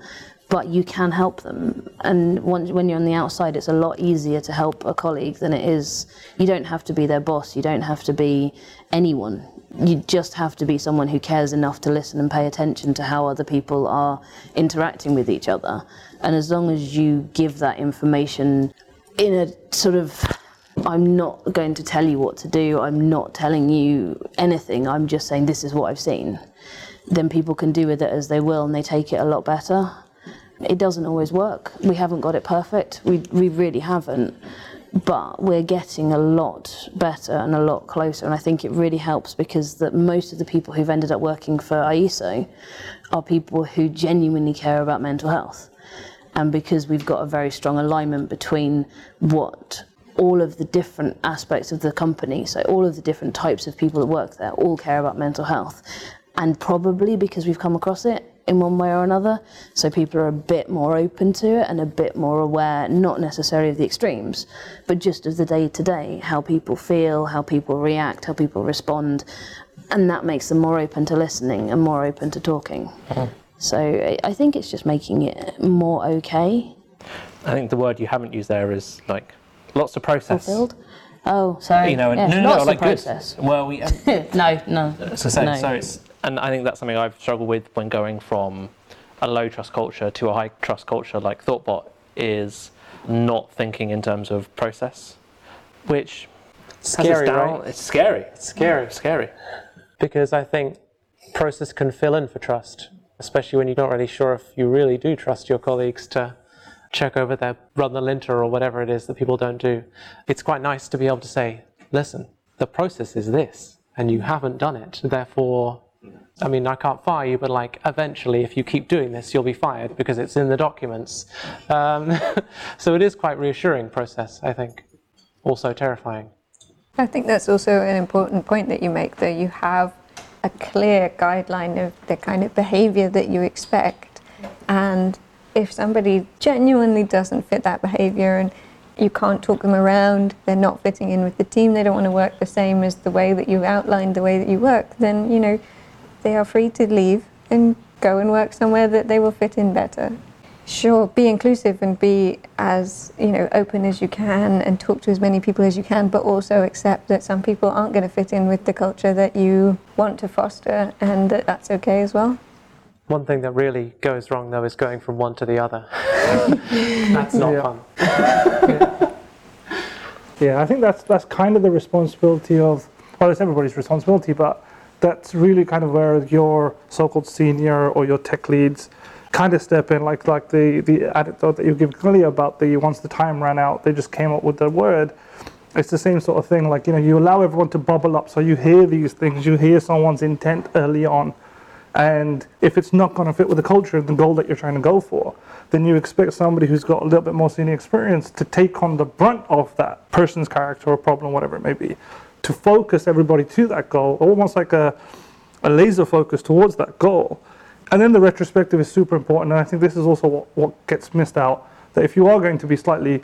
but you can help them. And when you're on the outside, it's a lot easier to help a colleague than it is. You don't have to be their boss, you don't have to be anyone. You just have to be someone who cares enough to listen and pay attention to how other people are interacting with each other. And as long as you give that information in a sort of, I'm not going to tell you what to do, I'm not telling you anything, I'm just saying this is what I've seen, then people can do with it as they will and they take it a lot better. It doesn't always work. We haven't got it perfect. We really haven't. But we're getting a lot better and a lot closer. And I think it really helps because most of the people who've ended up working for IESO are people who genuinely care about mental health. And because we've got a very strong alignment between what all of the different aspects of the company, so all of the different types of people that work there, all care about mental health. And probably because we've come across it in one way or another, so people are a bit more open to it and a bit more aware, not necessarily of the extremes, but just of the day-to-day, how people feel, how people react, how people respond, and that makes them more open to listening and more open to talking. So I think it's just making it more okay. I think the word you haven't used there is like lots of process. Fulfilled? Oh, sorry. You know, yes, no, lots like of process. Good. Well, we no. So it's, and I think that's something I've struggled with when going from a low trust culture to a high trust culture like ThoughtBot, is not thinking in terms of process, which Scary, right? It's scary. It's scary. Scary. Because I think process can fill in for trust, especially when you're not really sure if you really do trust your colleagues to check over their run the linter or whatever it is that people don't do. It's quite nice to be able to say, listen, the process is this, and you haven't done it, therefore, I mean, I can't fire you, but like eventually if you keep doing this, you'll be fired because it's in the documents. So it is quite reassuring process, I think. Also terrifying. I think that's also an important point that you make, that you have a clear guideline of the kind of behavior that you expect. And if somebody genuinely doesn't fit that behavior and you can't talk them around, they're not fitting in with the team, they don't want to work the same as the way that you've outlined the way that you work, then, you know, they are free to leave and go and work somewhere that they will fit in better. Sure, be inclusive and be as, you know, open as you can and talk to as many people as you can, but also accept that some people aren't going to fit in with the culture that you want to foster, and that's okay as well. One thing that really goes wrong though is going from one to the other. That's not fun. Yeah, I think that's kind of the responsibility of, well, it's everybody's responsibility, but that's really kind of where your so-called senior or your tech leads kind of step in, like the anecdote that you give earlier about once the time ran out, they just came up with the word. It's the same sort of thing, like, you know, you allow everyone to bubble up, so you hear these things, you hear someone's intent early on, and if it's not going to fit with the culture and the goal that you're trying to go for, then you expect somebody who's got a little bit more senior experience to take on the brunt of that person's character or problem, whatever it may be, to focus everybody to that goal, almost like a laser focus towards that goal. And then the retrospective is super important, and I think this is also what gets missed out, that if you are going to be slightly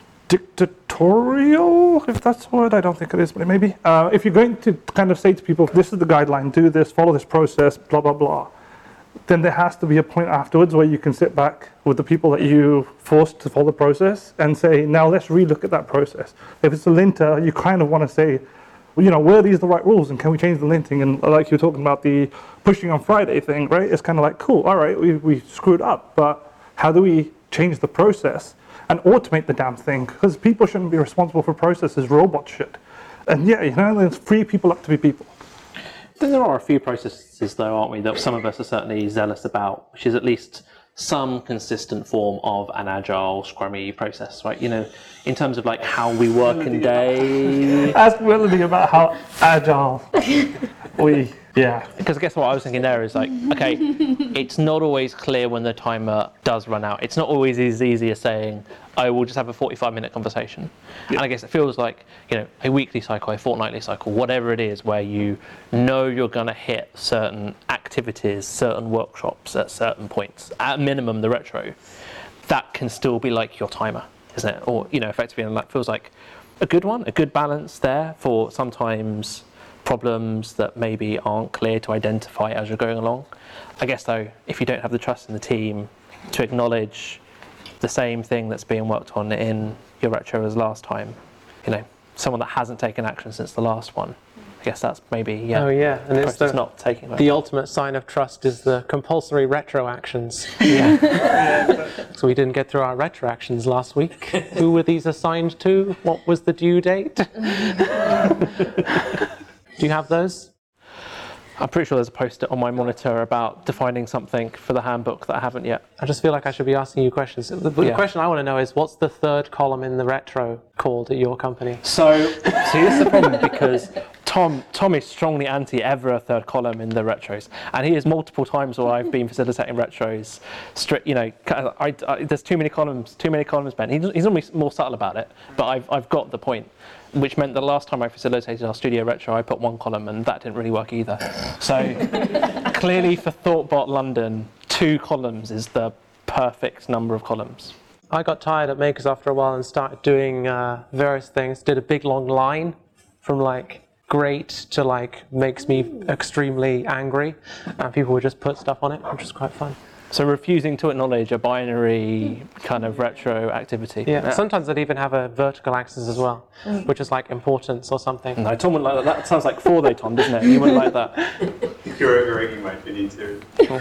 dictatorial, if that's the word, I don't think it is, but it may be. If you're going to kind of say to people, this is the guideline, do this, follow this process, blah, blah, blah, then there has to be a point afterwards where you can sit back with the people that you forced to follow the process and say, now let's relook at that process. If it's a linter, you kind of want to say, well, you know, were these the right rules and can we change the linting? And like you're talking about the pushing on Friday thing, right? It's kind of like, cool, all right, we screwed up, but how do we change the process and automate the damn thing? Because people shouldn't be responsible for processes, robots should. And yeah, you know, let's free people up to be people. There are a few processes, though, aren't we, that some of us are certainly zealous about, which is at least some consistent form of an agile, scrummy process, right? You know, in terms of like how we work in day. Ask Willoughby about how agile we. Yeah. Because I guess what I was thinking there is like, okay, it's not always clear when the timer does run out. It's not always as easy as saying, I will just have a 45-minute conversation. Yeah. And I guess it feels like, you know, a weekly cycle, a fortnightly cycle, whatever it is, where you know you're going to hit certain activities, certain workshops at certain points. At minimum, the retro, that can still be like your timer, isn't it? Or, you know, effectively, and that feels like a good one, a good balance there for sometimes problems that maybe aren't clear to identify as you're going along. I guess though, if you don't have the trust in the team, to acknowledge the same thing that's being worked on in your retro as last time. You know, someone that hasn't taken action since the last one. I guess that's maybe, Oh yeah, and it's not taking the ultimate sign of trust is the compulsory retro actions. So we didn't get through our retro actions last week. Who were these assigned to? What was the due date? Do you have those? I'm pretty sure there's a post-it on my monitor about defining something for the handbook that I haven't yet. I just feel like I should be asking you questions. The question I want to know is, what's the third column in the retro called at your company? So see, this is the problem, because Tom is strongly anti ever a third column in the retros, and he is multiple times where I've been facilitating retros. You know, there's too many columns, Ben. He's almost more subtle about it, but I've got the point. Which meant the last time I facilitated our studio retro, I put one column, and that didn't really work either. So clearly for ThoughtBot London, 2 columns is the perfect number of columns. I got tired at Makers after a while and started doing various things. Did a big long line from like great to like makes me extremely angry, and people would just put stuff on it, which was quite fun. So refusing to acknowledge a binary kind of retro activity. Yeah, sometimes they'd even have a vertical axis as well, which is like importance or something. No, Tom wouldn't like that. That sounds like 4 though, Tom, doesn't it? You wouldn't like that. You're overrating my opinion too.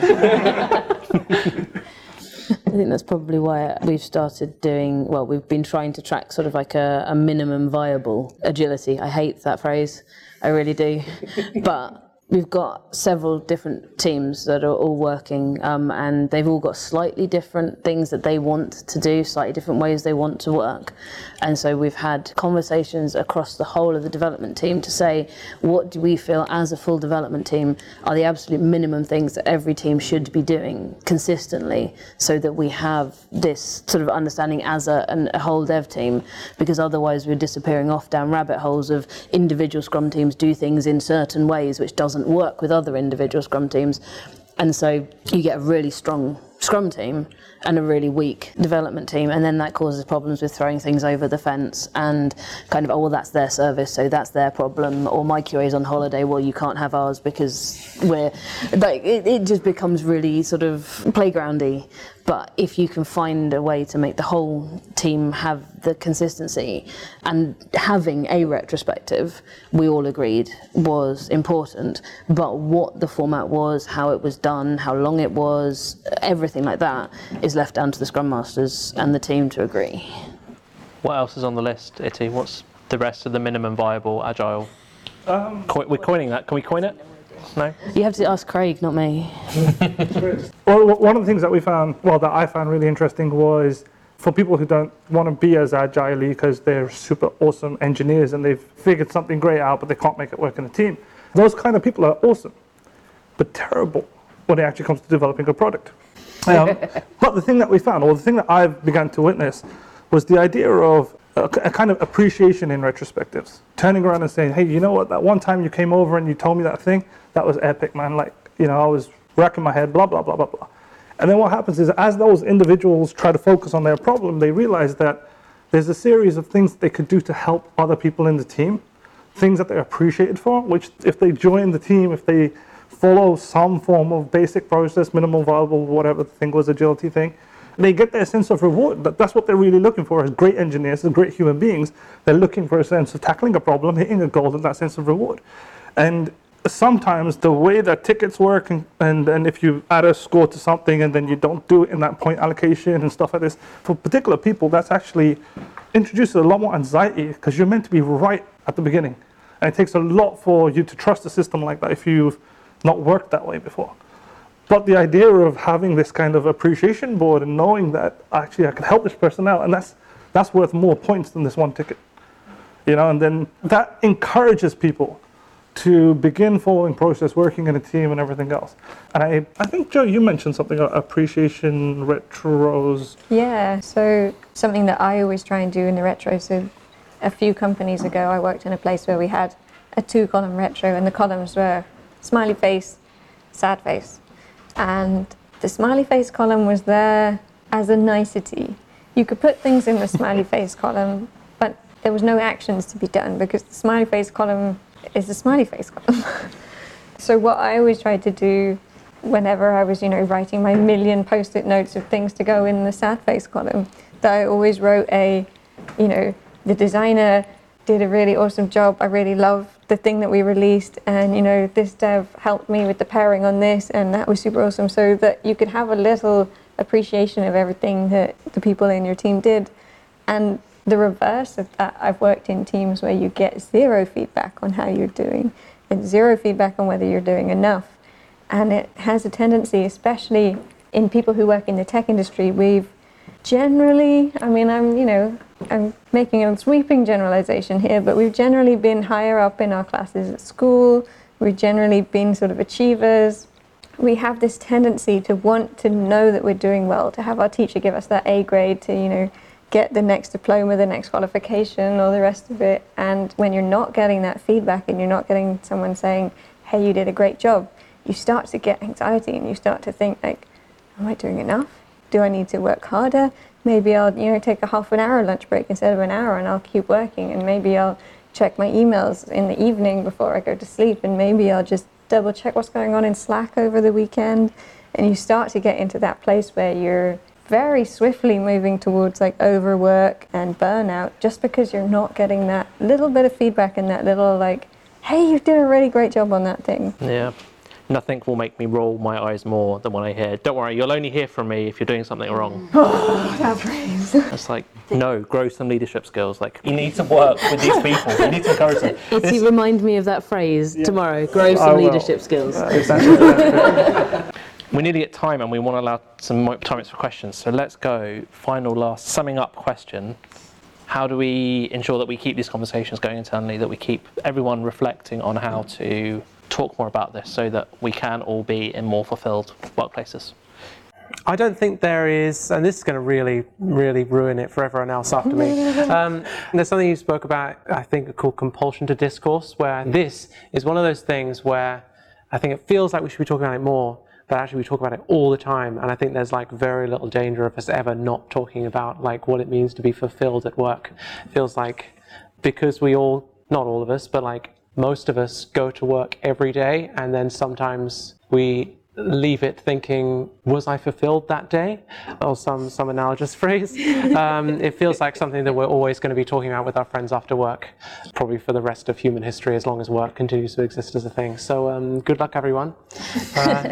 I think that's probably why we've started doing, well, we've been trying to track sort of like a minimum viable agility. I hate that phrase, I really do. But we've got several different teams that are all working, and they've all got slightly different things that they want to do, slightly different ways they want to work. And so we've had conversations across the whole of the development team to say, what do we feel as a full development team are the absolute minimum things that every team should be doing consistently, so that we have this sort of understanding as a whole dev team, because otherwise we're disappearing off down rabbit holes of individual Scrum teams do things in certain ways which doesn't work with other individual Scrum teams. And so you get a really strong Scrum team and a really weak development team, and then that causes problems with throwing things over the fence and kind of, oh, well, that's their service, so that's their problem, or my QA's on holiday, well, you can't have ours because we're like, it just becomes really sort of playgroundy. But if you can find a way to make the whole team have the consistency, and having a retrospective, we all agreed was important, but what the format was, how it was done, how long it was, everything like that is left down to the Scrum Masters and the team to agree. What else is on the list, Itty? What's the rest of the minimum viable agile? We're coining that. Can we coin it? No? You have to ask Craig, not me. Well, one of the things that we found, well, that I found really interesting was for people who don't want to be as agile because they're super awesome engineers and they've figured something great out, but they can't make it work in a team. Those kind of people are awesome, but terrible when it actually comes to developing a product. But the thing that we found, or the thing that I've begun to witness, was the idea of a kind of appreciation in retrospectives. Turning around and saying, hey, you know what, that one time you came over and you told me that thing, that was epic, man. Like, you know, I was racking my head, blah, blah, blah, blah, blah. And then what happens is, as those individuals try to focus on their problem, they realize that there's a series of things that they could do to help other people in the team, things that they're appreciated for, which if they join the team, if they follow some form of basic process, minimal viable, whatever the thing was, agility thing, they get their sense of reward. That's what they're really looking for as great engineers, as great human beings. They're looking for a sense of tackling a problem, hitting a goal, and that sense of reward. And sometimes the way that tickets work, and if you add a score to something and then you don't do it in that point allocation and stuff like this, for particular people, that's actually introduces a lot more anxiety because you're meant to be right at the beginning. And it takes a lot for you to trust a system like that if you've not worked that way before. But the idea of having this kind of appreciation board and knowing that actually I can help this person out, and that's worth more points than this one ticket, you know, and then that encourages people to begin following process, working in a team and everything else. And I think, Joe, you mentioned something about appreciation retros. Yeah, so something that I always try and do in the retro. So a few companies ago, I worked in a place where we had a 2-column retro, and the columns were smiley face, sad face. And the smiley face column was there as a nicety. You could put things in the smiley face column, but there was no actions to be done because the smiley face column is the smiley face column. So what I always try to do whenever I was, writing my million post-it notes of things to go in the sad face column, that I always wrote the designer did a really awesome job. I really love the thing that we released, and this dev helped me with the pairing on this, and that was super awesome. So that you could have a little appreciation of everything that the people in your team did. And the reverse of that, I've worked in teams where you get zero feedback on how you're doing, and zero feedback on whether you're doing enough. And it has a tendency, especially in people who work in the tech industry, we've generally, I'm making a sweeping generalization here, but we've generally been higher up in our classes at school. We've generally been sort of achievers. We have this tendency to want to know that we're doing well, to have our teacher give us that A grade, to, get the next diploma, the next qualification, all the rest of it. And when you're not getting that feedback and you're not getting someone saying, hey, you did a great job, you start to get anxiety and you start to think like, am I doing enough? Do I need to work harder? Maybe I'll, take a half an hour lunch break instead of an hour, and I'll keep working, and maybe I'll check my emails in the evening before I go to sleep, and maybe I'll just double check what's going on in Slack over the weekend. And you start to get into that place where you're very swiftly moving towards like overwork and burnout, just because you're not getting that little bit of feedback and that little like, hey, you did a really great job on that thing. Yeah. Nothing will make me roll my eyes more than when I hear, don't worry, you'll only hear from me if you're doing something wrong. Oh, that phrase. It's like, no, grow some leadership skills. Like, you need to work with these people. You need to encourage them. Itzy, remind me of that phrase tomorrow. Grow some leadership skills. We nearly get time, and we want to allow some more time for questions. So let's go. Final, last, summing up question. How do we ensure that we keep these conversations going internally, that we keep everyone reflecting on how to talk more about this so that we can all be in more fulfilled workplaces? I don't think there is, and this is going to really, really ruin it for everyone else after me. There's something you spoke about, I think, called compulsion to discourse, where this is one of those things where I think it feels like we should be talking about it more, but actually we talk about it all the time. And I think there's like very little danger of us ever not talking about like what it means to be fulfilled at work. It feels like because we all, not all of us, but like most of us go to work every day, and then sometimes we leave it thinking, was I fulfilled that day? Or some analogous phrase. It feels like something that we're always going to be talking about with our friends after work, probably for the rest of human history, as long as work continues to exist as a thing. So good luck, everyone. I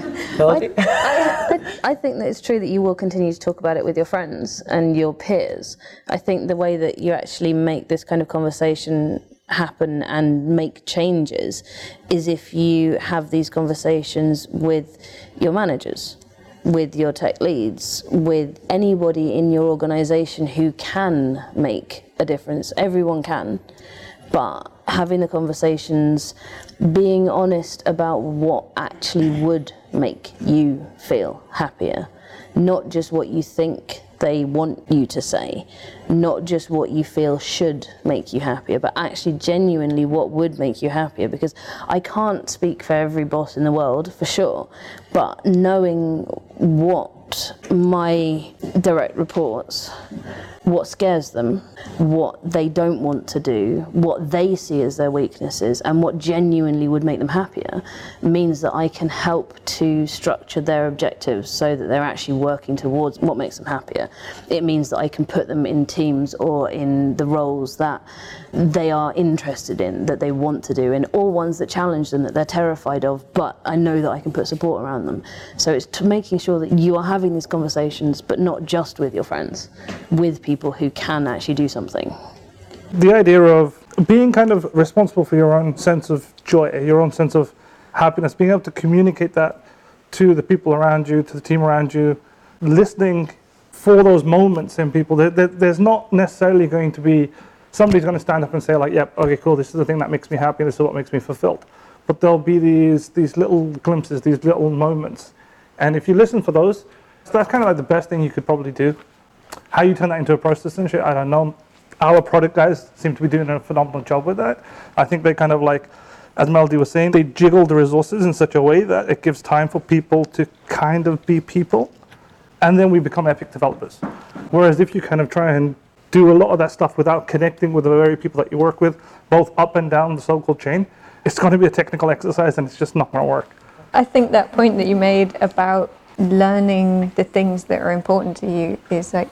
think that it's true that you will continue to talk about it with your friends and your peers. I think the way that you actually make this kind of conversation happen and make changes is if you have these conversations with your managers, with your tech leads, with anybody in your organization who can make a difference. Everyone can, but having the conversations, being honest about what actually would make you feel happier, not just what you think they want you to say, not just what you feel should make you happier, but actually genuinely what would make you happier. Because I can't speak for every boss in the world, for sure, but knowing what my direct reports, what scares them, what they don't want to do, what they see as their weaknesses, and what genuinely would make them happier, means that I can help to structure their objectives so that they're actually working towards what makes them happier. It means that I can put them in teams or in the roles that they are interested in, that they want to do, and all ones that challenge them, that they're terrified of, but I know that I can put support around them. So it's to making sure that you are having these conversations, but not just with your friends, with people who can actually do something. The idea of being kind of responsible for your own sense of joy, your own sense of happiness, being able to communicate that to the people around you, to the team around you, listening for those moments in people. There's not necessarily going to be somebody's going to stand up and say like, yep, okay, cool, this is the thing that makes me happy, this is what makes me fulfilled. But there'll be these little glimpses, these little moments. And if you listen for those, so that's kind of like the best thing you could probably do. How you turn that into a process and shit, I don't know. Our product guys seem to be doing a phenomenal job with that. I think they kind of like, as Melody was saying, they jiggle the resources in such a way that it gives time for people to kind of be people. And then we become epic developers. Whereas if you kind of try and do a lot of that stuff without connecting with the very people that you work with, both up and down the so-called chain, it's going to be a technical exercise and it's just not going to work. I think that point that you made about learning the things that are important to you is like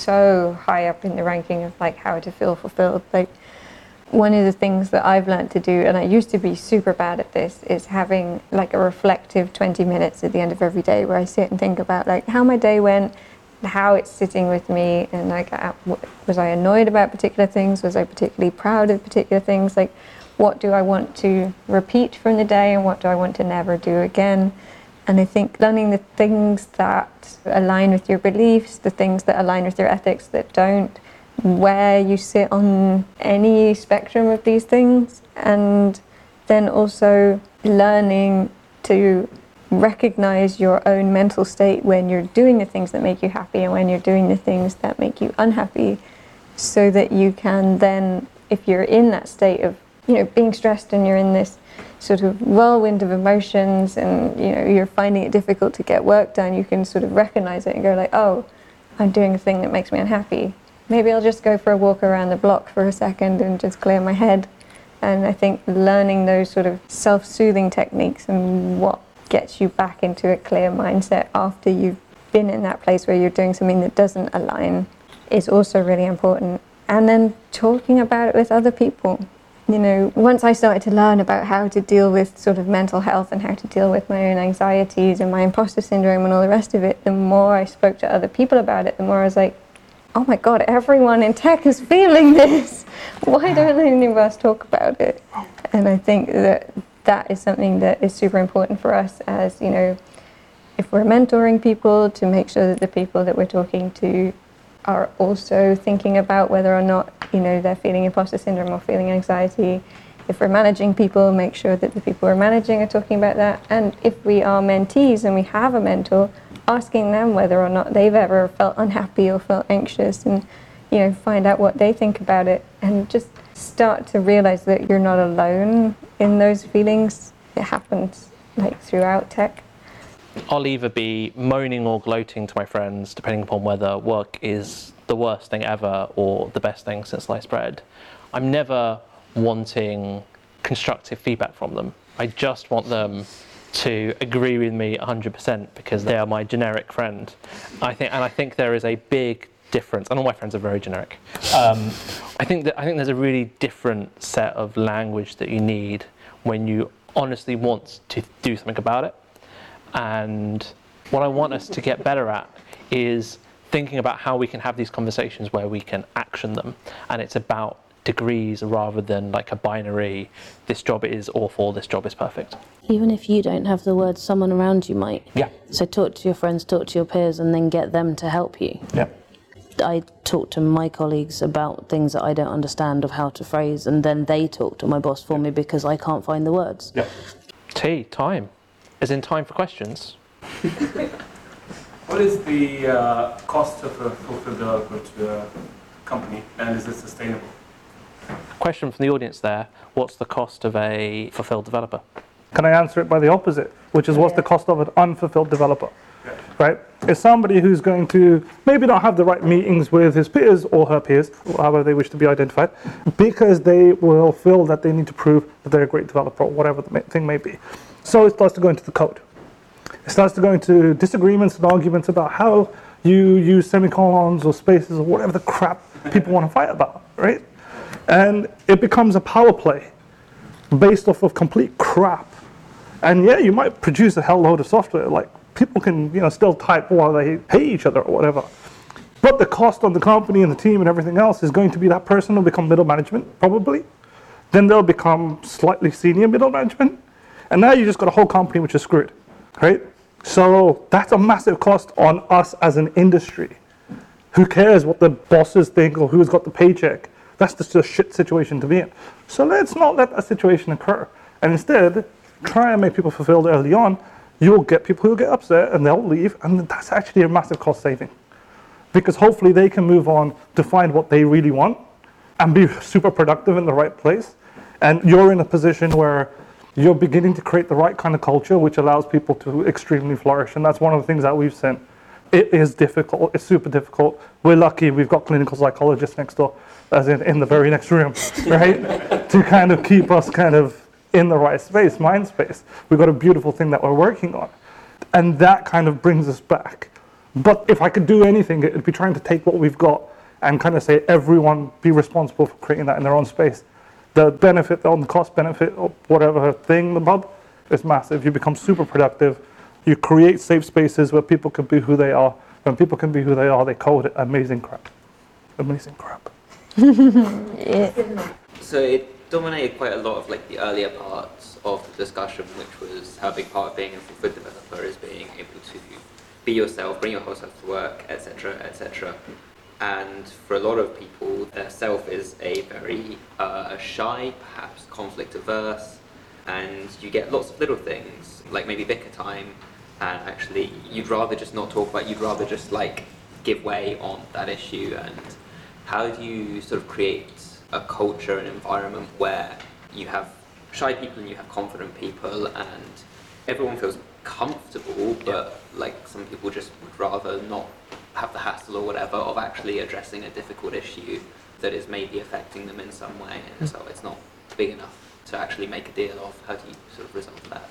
so high up in the ranking of like how to feel fulfilled. Like one of the things that I've learned to do, and I used to be super bad at this, is having like a reflective 20 minutes at the end of every day where I sit and think about like how my day went, how it's sitting with me, and like was I annoyed about particular things, was I particularly proud of particular things, like what do I want to repeat from the day and what do I want to never do again. And I think learning the things that align with your beliefs, the things that align with your ethics that don't, where you sit on any spectrum of these things, and then also learning to recognize your own mental state when you're doing the things that make you happy and when you're doing the things that make you unhappy, so that you can then, if you're in that state of, you know, being stressed and you're in this sort of whirlwind of emotions and, you know, you're finding it difficult to get work done, you can sort of recognize it and go like, oh, I'm doing a thing that makes me unhappy. Maybe I'll just go for a walk around the block for a second and just clear my head. And I think learning those sort of self-soothing techniques and what gets you back into a clear mindset after you've been in that place where you're doing something that doesn't align is also really important. And then talking about it with other people. You know, once I started to learn about how to deal with sort of mental health and how to deal with my own anxieties and my imposter syndrome and all the rest of it, the more I spoke to other people about it, the more I was like, oh my God, everyone in tech is feeling this. Why don't any of us talk about it? And I think that that is something that is super important for us as, you know, if we're mentoring people, to make sure that the people that we're talking to are also thinking about whether or not, you know, they're feeling imposter syndrome or feeling anxiety. If we're managing people, make sure that the people we're managing are talking about that. And if we are mentees and we have a mentor, asking them whether or not they've ever felt unhappy or felt anxious, and, you know, find out what they think about it, and just start to realize that you're not alone in those feelings. It happens like throughout tech. I'll either be moaning or gloating to my friends, depending upon whether work is the worst thing ever or the best thing since sliced bread. I'm never wanting constructive feedback from them. I just want them to agree with me 100% because they are my generic friend. I think there is a big difference, and all my friends are very generic. I think there's a really different set of language that you need when you honestly want to do something about it. And what I want us to get better at is thinking about how we can have these conversations where we can action them, and it's about degrees rather than like a binary, this job is awful, this job is perfect. Even if you don't have the words, someone around you might. Yeah. So talk to your friends, talk to your peers, and then get them to help you. Yeah. I talk to my colleagues about things that I don't understand of how to phrase, and then they talk to my boss for me because I can't find the words. Yeah. Time. As in time for questions. What is the cost of a fulfilled developer to a company, and is it sustainable? Question from the audience there, what's the cost of a fulfilled developer? Can I answer it by the opposite, which is what's the cost of an unfulfilled developer? Right? It's somebody who's going to maybe not have the right meetings with his peers or her peers, or however they wish to be identified, because they will feel that they need to prove that they're a great developer, or whatever the thing may be. So it starts to go into the code. It starts to go into disagreements and arguments about how you use semicolons or spaces or whatever the crap people want to fight about, right? And it becomes a power play based off of complete crap. And yeah, you might produce a hell load of software, like people can, you know, still type while they hate each other or whatever. But the cost on the company and the team and everything else is going to be that person will become middle management, probably. Then they'll become slightly senior middle management. And now you just got a whole company which is screwed, right? So that's a massive cost on us as an industry. Who cares what the bosses think or who's got the paycheck? That's just a shit situation to be in. So let's not let that situation occur. And instead, try and make people fulfilled early on. You'll get people who'll get upset and they'll leave, and that's actually a massive cost saving. Because hopefully they can move on to find what they really want and be super productive in the right place. And you're in a position where you're beginning to create the right kind of culture which allows people to extremely flourish. And that's one of the things that we've seen. It is difficult. It's super difficult. We're lucky we've got clinical psychologists next door, as in the very next room, right? To kind of keep us kind of in the right space, mind space. We've got a beautiful thing that we're working on. And that kind of brings us back. But if I could do anything, it'd be trying to take what we've got and kind of say everyone be responsible for creating that in their own space. The benefit on the cost benefit of whatever thing, the Bob, is massive. You become super productive. You create safe spaces where people can be who they are. When people can be who they are, they code amazing crap. Amazing crap. Yeah. So it dominated quite a lot of like the earlier parts of the discussion, which was how a big part of being a fulfilled developer is being able to be yourself, bring your whole self to work, etc., etc. And for a lot of people, their self is a very shy, perhaps conflict averse, and you get lots of little things, like maybe bicker time, and actually you'd rather just not talk about, you'd rather just like give way on that issue. And how do you sort of create a culture, an environment where you have shy people and you have confident people and everyone feels comfortable, but like some people just would rather not have the hassle or whatever of actually addressing a difficult issue that is maybe affecting them in some way, and so it's not big enough to actually make a deal of. How do you sort of resolve that?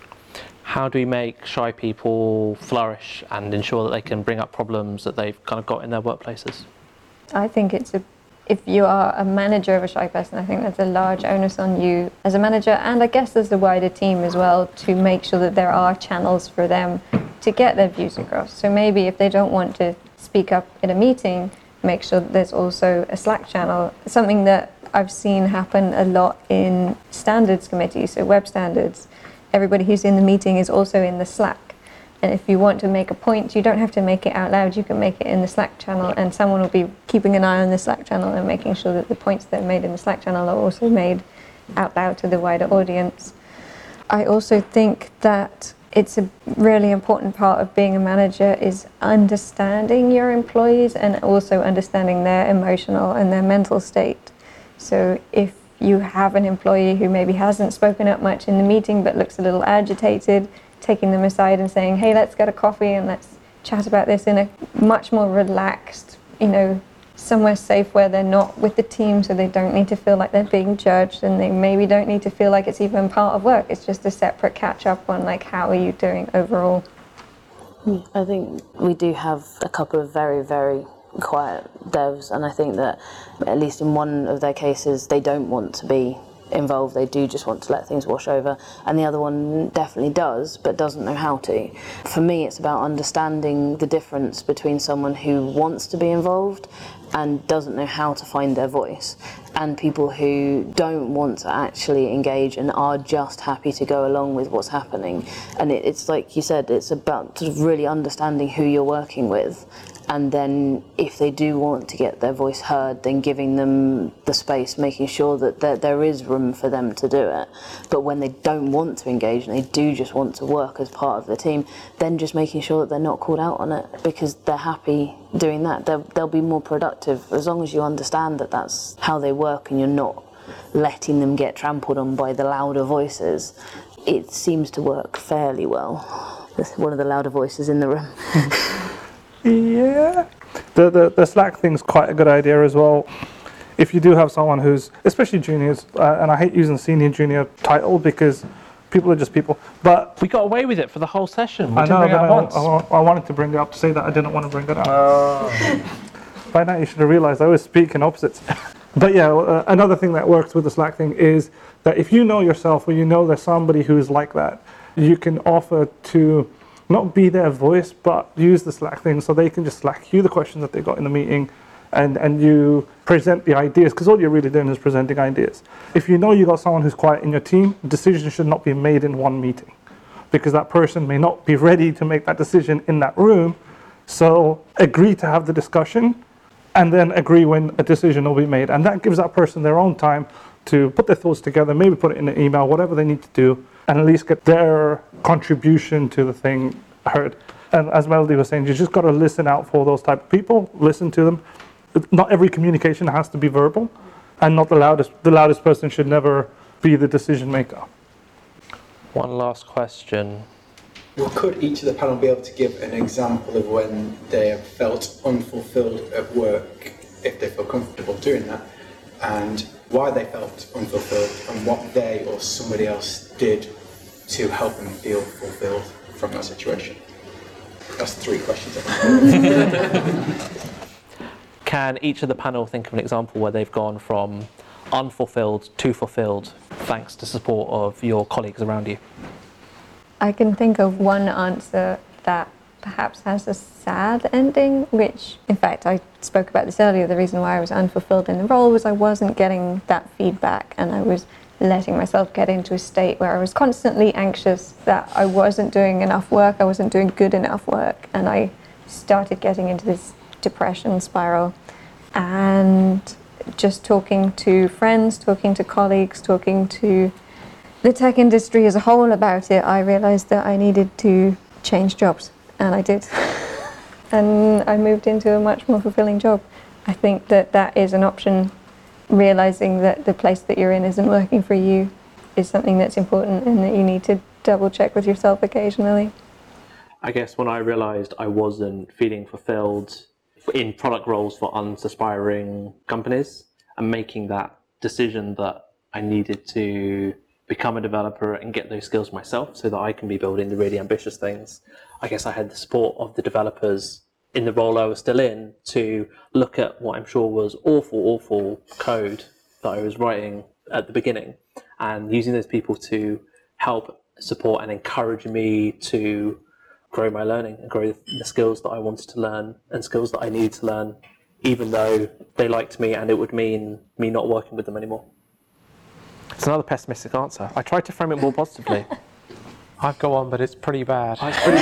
How do we make shy people flourish and ensure that they can bring up problems that they've kind of got in their workplaces? I think if you are a manager of a shy person, I think that's a large onus on you as a manager, and I guess as the wider team as well, to make sure that there are channels for them to get their views across. So maybe if they don't want to speak up in a meeting, make sure that there's also a Slack channel. Something that I've seen happen a lot in standards committees, so web standards. Everybody who's in the meeting is also in the Slack. And if you want to make a point, you don't have to make it out loud, you can make it in the Slack channel, and someone will be keeping an eye on the Slack channel and making sure that the points that are made in the Slack channel are also made out loud to the wider audience. I also think that it's a really important part of being a manager is understanding your employees and also understanding their emotional and their mental state. So if you have an employee who maybe hasn't spoken up much in the meeting but looks a little agitated, taking them aside and saying, hey, let's get a coffee and let's chat about this in a much more relaxed, somewhere safe where they're not with the team, so they don't need to feel like they're being judged, and they maybe don't need to feel like it's even part of work. It's just a separate catch up on like, how are you doing overall? I think we do have a couple of very, very quiet devs, and I think that at least in one of their cases they don't want to be involved, they do just want to let things wash over, and the other one definitely does but doesn't know how to. For me, it's about understanding the difference between someone who wants to be involved and doesn't know how to find their voice, and people who don't want to actually engage and are just happy to go along with what's happening. And it's like you said, it's about sort of really understanding who you're working with, and then if they do want to get their voice heard, then giving them the space, making sure that there is room for them to do it. But when they don't want to engage and they do just want to work as part of the team, then just making sure that they're not called out on it, because they're happy doing that. They'll be more productive as long as you understand that that's how they work and you're not letting them get trampled on by the louder voices. It seems to work fairly well. There's one of the louder voices in the room. Yeah, the Slack thing's quite a good idea as well. If you do have someone who's, especially juniors, and I hate using senior junior title because people are just people, but we got away with it for the whole session. We I know, didn't bring it up once. I wanted to bring it up to say that I didn't want to bring it up. By now you should have realised I always speak in opposites. But yeah, another thing that works with the Slack thing is that if you know yourself or you know there's somebody who's like that, you can offer to not be their voice, but use the Slack thing so they can just Slack you the questions that they got in the meeting, and you present the ideas, because all you're really doing is presenting ideas. If you know you got someone who's quiet in your team, decisions should not be made in one meeting, because that person may not be ready to make that decision in that room. So agree to have the discussion, and then agree when a decision will be made. And that gives that person their own time to put their thoughts together, maybe put it in an email, whatever they need to do, and at least get their contribution to the thing heard. And as Melody was saying, you just got to listen out for those type of people, listen to them. Not every communication has to be verbal, and not the loudest. The loudest person should never be the decision maker. One last question. Well, could each of the panel be able to give an example of when they have felt unfulfilled at work, if they feel comfortable doing that, and why they felt unfulfilled and what they or somebody else did to help them feel fulfilled from that situation. That's 3 questions. Can each of the panel think of an example where they've gone from unfulfilled to fulfilled thanks to support of your colleagues around you? I can think of one answer that perhaps has a sad ending, which, in fact, I spoke about this earlier. The reason why I was unfulfilled in the role was I wasn't getting that feedback, and I was letting myself get into a state where I was constantly anxious that I wasn't doing enough work, I wasn't doing good enough work, and I started getting into this depression spiral. And just talking to friends, talking to colleagues, talking to the tech industry as a whole about it, I realized that I needed to change jobs, and I did. And I moved into a much more fulfilling job. I think that that is an option. Realizing that the place that you're in isn't working for you is something that's important, and that you need to double check with yourself occasionally. I guess when I realized I wasn't feeling fulfilled in product roles for unaspiring companies, and making that decision that I needed to become a developer and get those skills myself so that I can be building the really ambitious things, I guess I had the support of the developers in the role I was still in to look at what I'm sure was awful code that I was writing at the beginning, and using those people to help support and encourage me to grow my learning and grow the skills that I wanted to learn and skills that I needed to learn, even though they liked me and it would mean me not working with them anymore. It's another pessimistic answer. I tried to frame it more positively. I've got one, but it's pretty bad. It's pretty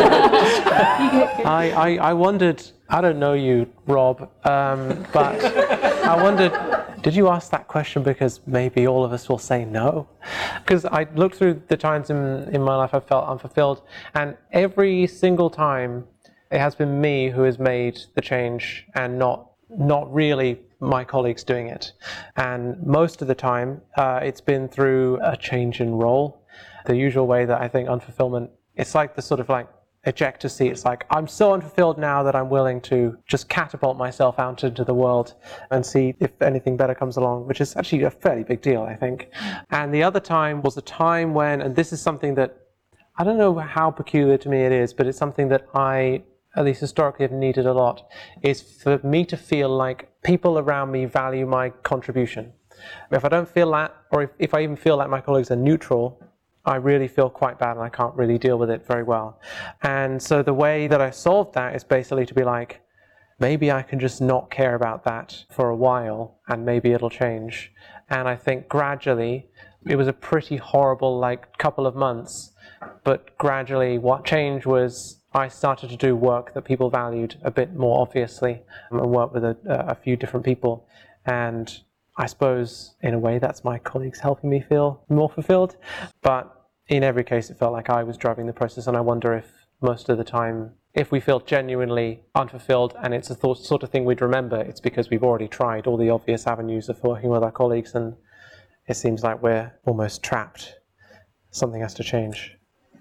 bad. I wondered, I don't know you, Rob, but I wondered, did you ask that question because maybe all of us will say no? Because I looked through the times in my life I felt unfulfilled, and every single time it has been me who has made the change and not really my colleagues doing it. And most of the time it's been through a change in role. The usual way that I think unfulfillment, it's like the sort of like ejector seat. It's like, I'm so unfulfilled now that I'm willing to just catapult myself out into the world and see if anything better comes along, which is actually a fairly big deal, I think. And the other time was a time when, and this is something that, I don't know how peculiar to me it is, but it's something that I, at least historically, have needed a lot, is for me to feel like people around me value my contribution. If I don't feel that, or if I even feel like my colleagues are neutral, I really feel quite bad and I can't really deal with it very well. And so the way that I solved that is basically to be like, maybe I can just not care about that for a while and maybe it'll change. And I think gradually, it was a pretty horrible couple of months, but gradually what changed was I started to do work that people valued a bit more obviously and work with a few different people. And I suppose, in a way, that's my colleagues helping me feel more fulfilled. But in every case, it felt like I was driving the process, and I wonder if most of the time, if we feel genuinely unfulfilled and it's a sort of thing we'd remember, it's because we've already tried all the obvious avenues of working with our colleagues, and it seems like we're almost trapped. Something has to change.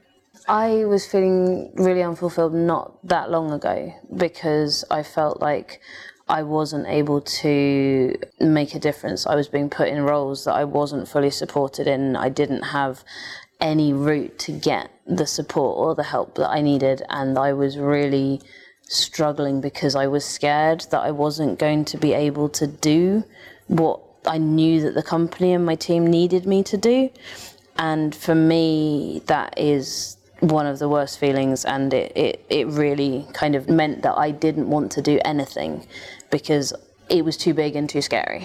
I was feeling really unfulfilled not that long ago because I felt like I wasn't able to make a difference. I was being put in roles that I wasn't fully supported in. I didn't have any route to get the support or the help that I needed, and I was really struggling because I was scared that I wasn't going to be able to do what I knew that the company and my team needed me to do. And for me, that is one of the worst feelings, and it really kind of meant that I didn't want to do anything because it was too big and too scary.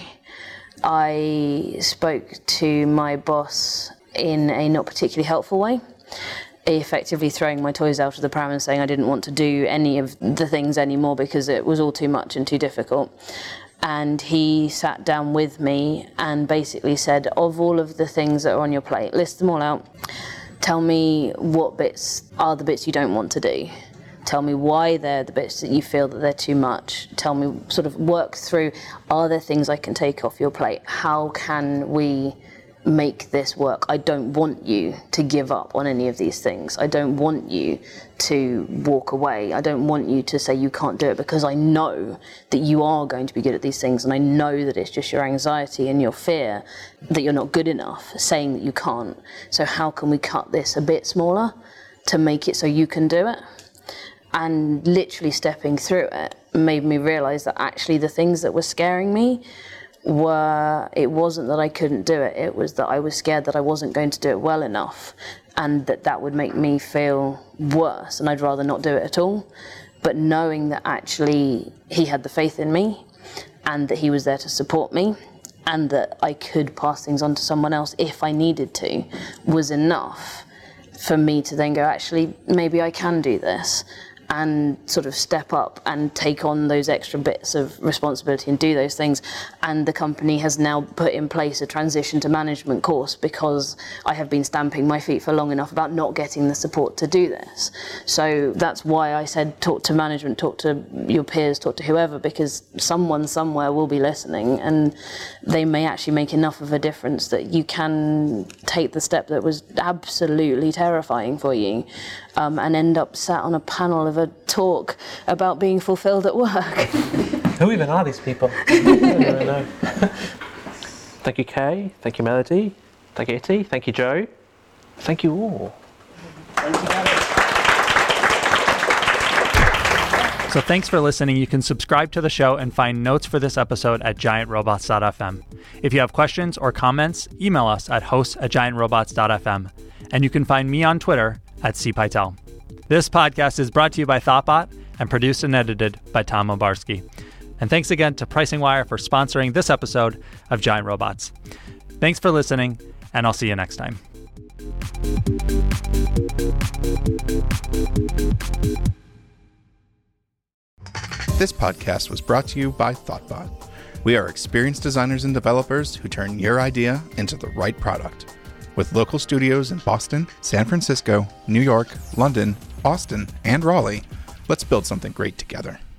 I spoke to my boss in a not particularly helpful way, effectively throwing my toys out of the pram and saying I didn't want to do any of the things anymore because it was all too much and too difficult. And he sat down with me and basically said, of all of the things that are on your plate, list them all out. Tell me what bits are the bits you don't want to do. Tell me why they're the bits that you feel that they're too much. Tell me, sort of work through, are there things I can take off your plate? How can we make this work. I don't want you to give up on any of these things. I don't want you to walk away. I don't want you to say you can't do it, because I know that you are going to be good at these things, and I know that it's just your anxiety and your fear that you're not good enough saying that you can't. So how can we cut this a bit smaller to make it so you can do it? And literally stepping through it made me realize that actually the things that were scaring me it wasn't that I couldn't do it, it was that I was scared that I wasn't going to do it well enough, and that would make me feel worse, and I'd rather not do it at all. But knowing that actually he had the faith in me, and that he was there to support me, and that I could pass things on to someone else if I needed to, was enough for me to then go, actually, maybe I can do this, and sort of step up and take on those extra bits of responsibility and do those things. And the company has now put in place a transition to management course, because I have been stamping my feet for long enough about not getting the support to do this. So that's why I said talk to management, talk to your peers, talk to whoever, because someone somewhere will be listening, and they may actually make enough of a difference that you can take the step that was absolutely terrifying for you, and end up sat on a panel of a talk about being fulfilled at work. Who even are these people? I don't know. Thank you, Kay. Thank you, Melody. Thank you, Itty. Thank you, Joe. Thank you all. Thank you, guys. So thanks for listening. You can subscribe to the show and find notes for this episode at giantrobots.fm. If you have questions or comments, email us at hosts@giantrobots.fm. And you can find me on Twitter at cpytel. This podcast is brought to you by Thoughtbot and produced and edited by Tom Obarski. And thanks again to Pricing Wire for sponsoring this episode of Giant Robots. Thanks for listening, and I'll see you next time. This podcast was brought to you by Thoughtbot. We are experienced designers and developers who turn your idea into the right product. With local studios in Boston, San Francisco, New York, London, Austin, and Raleigh, let's build something great together.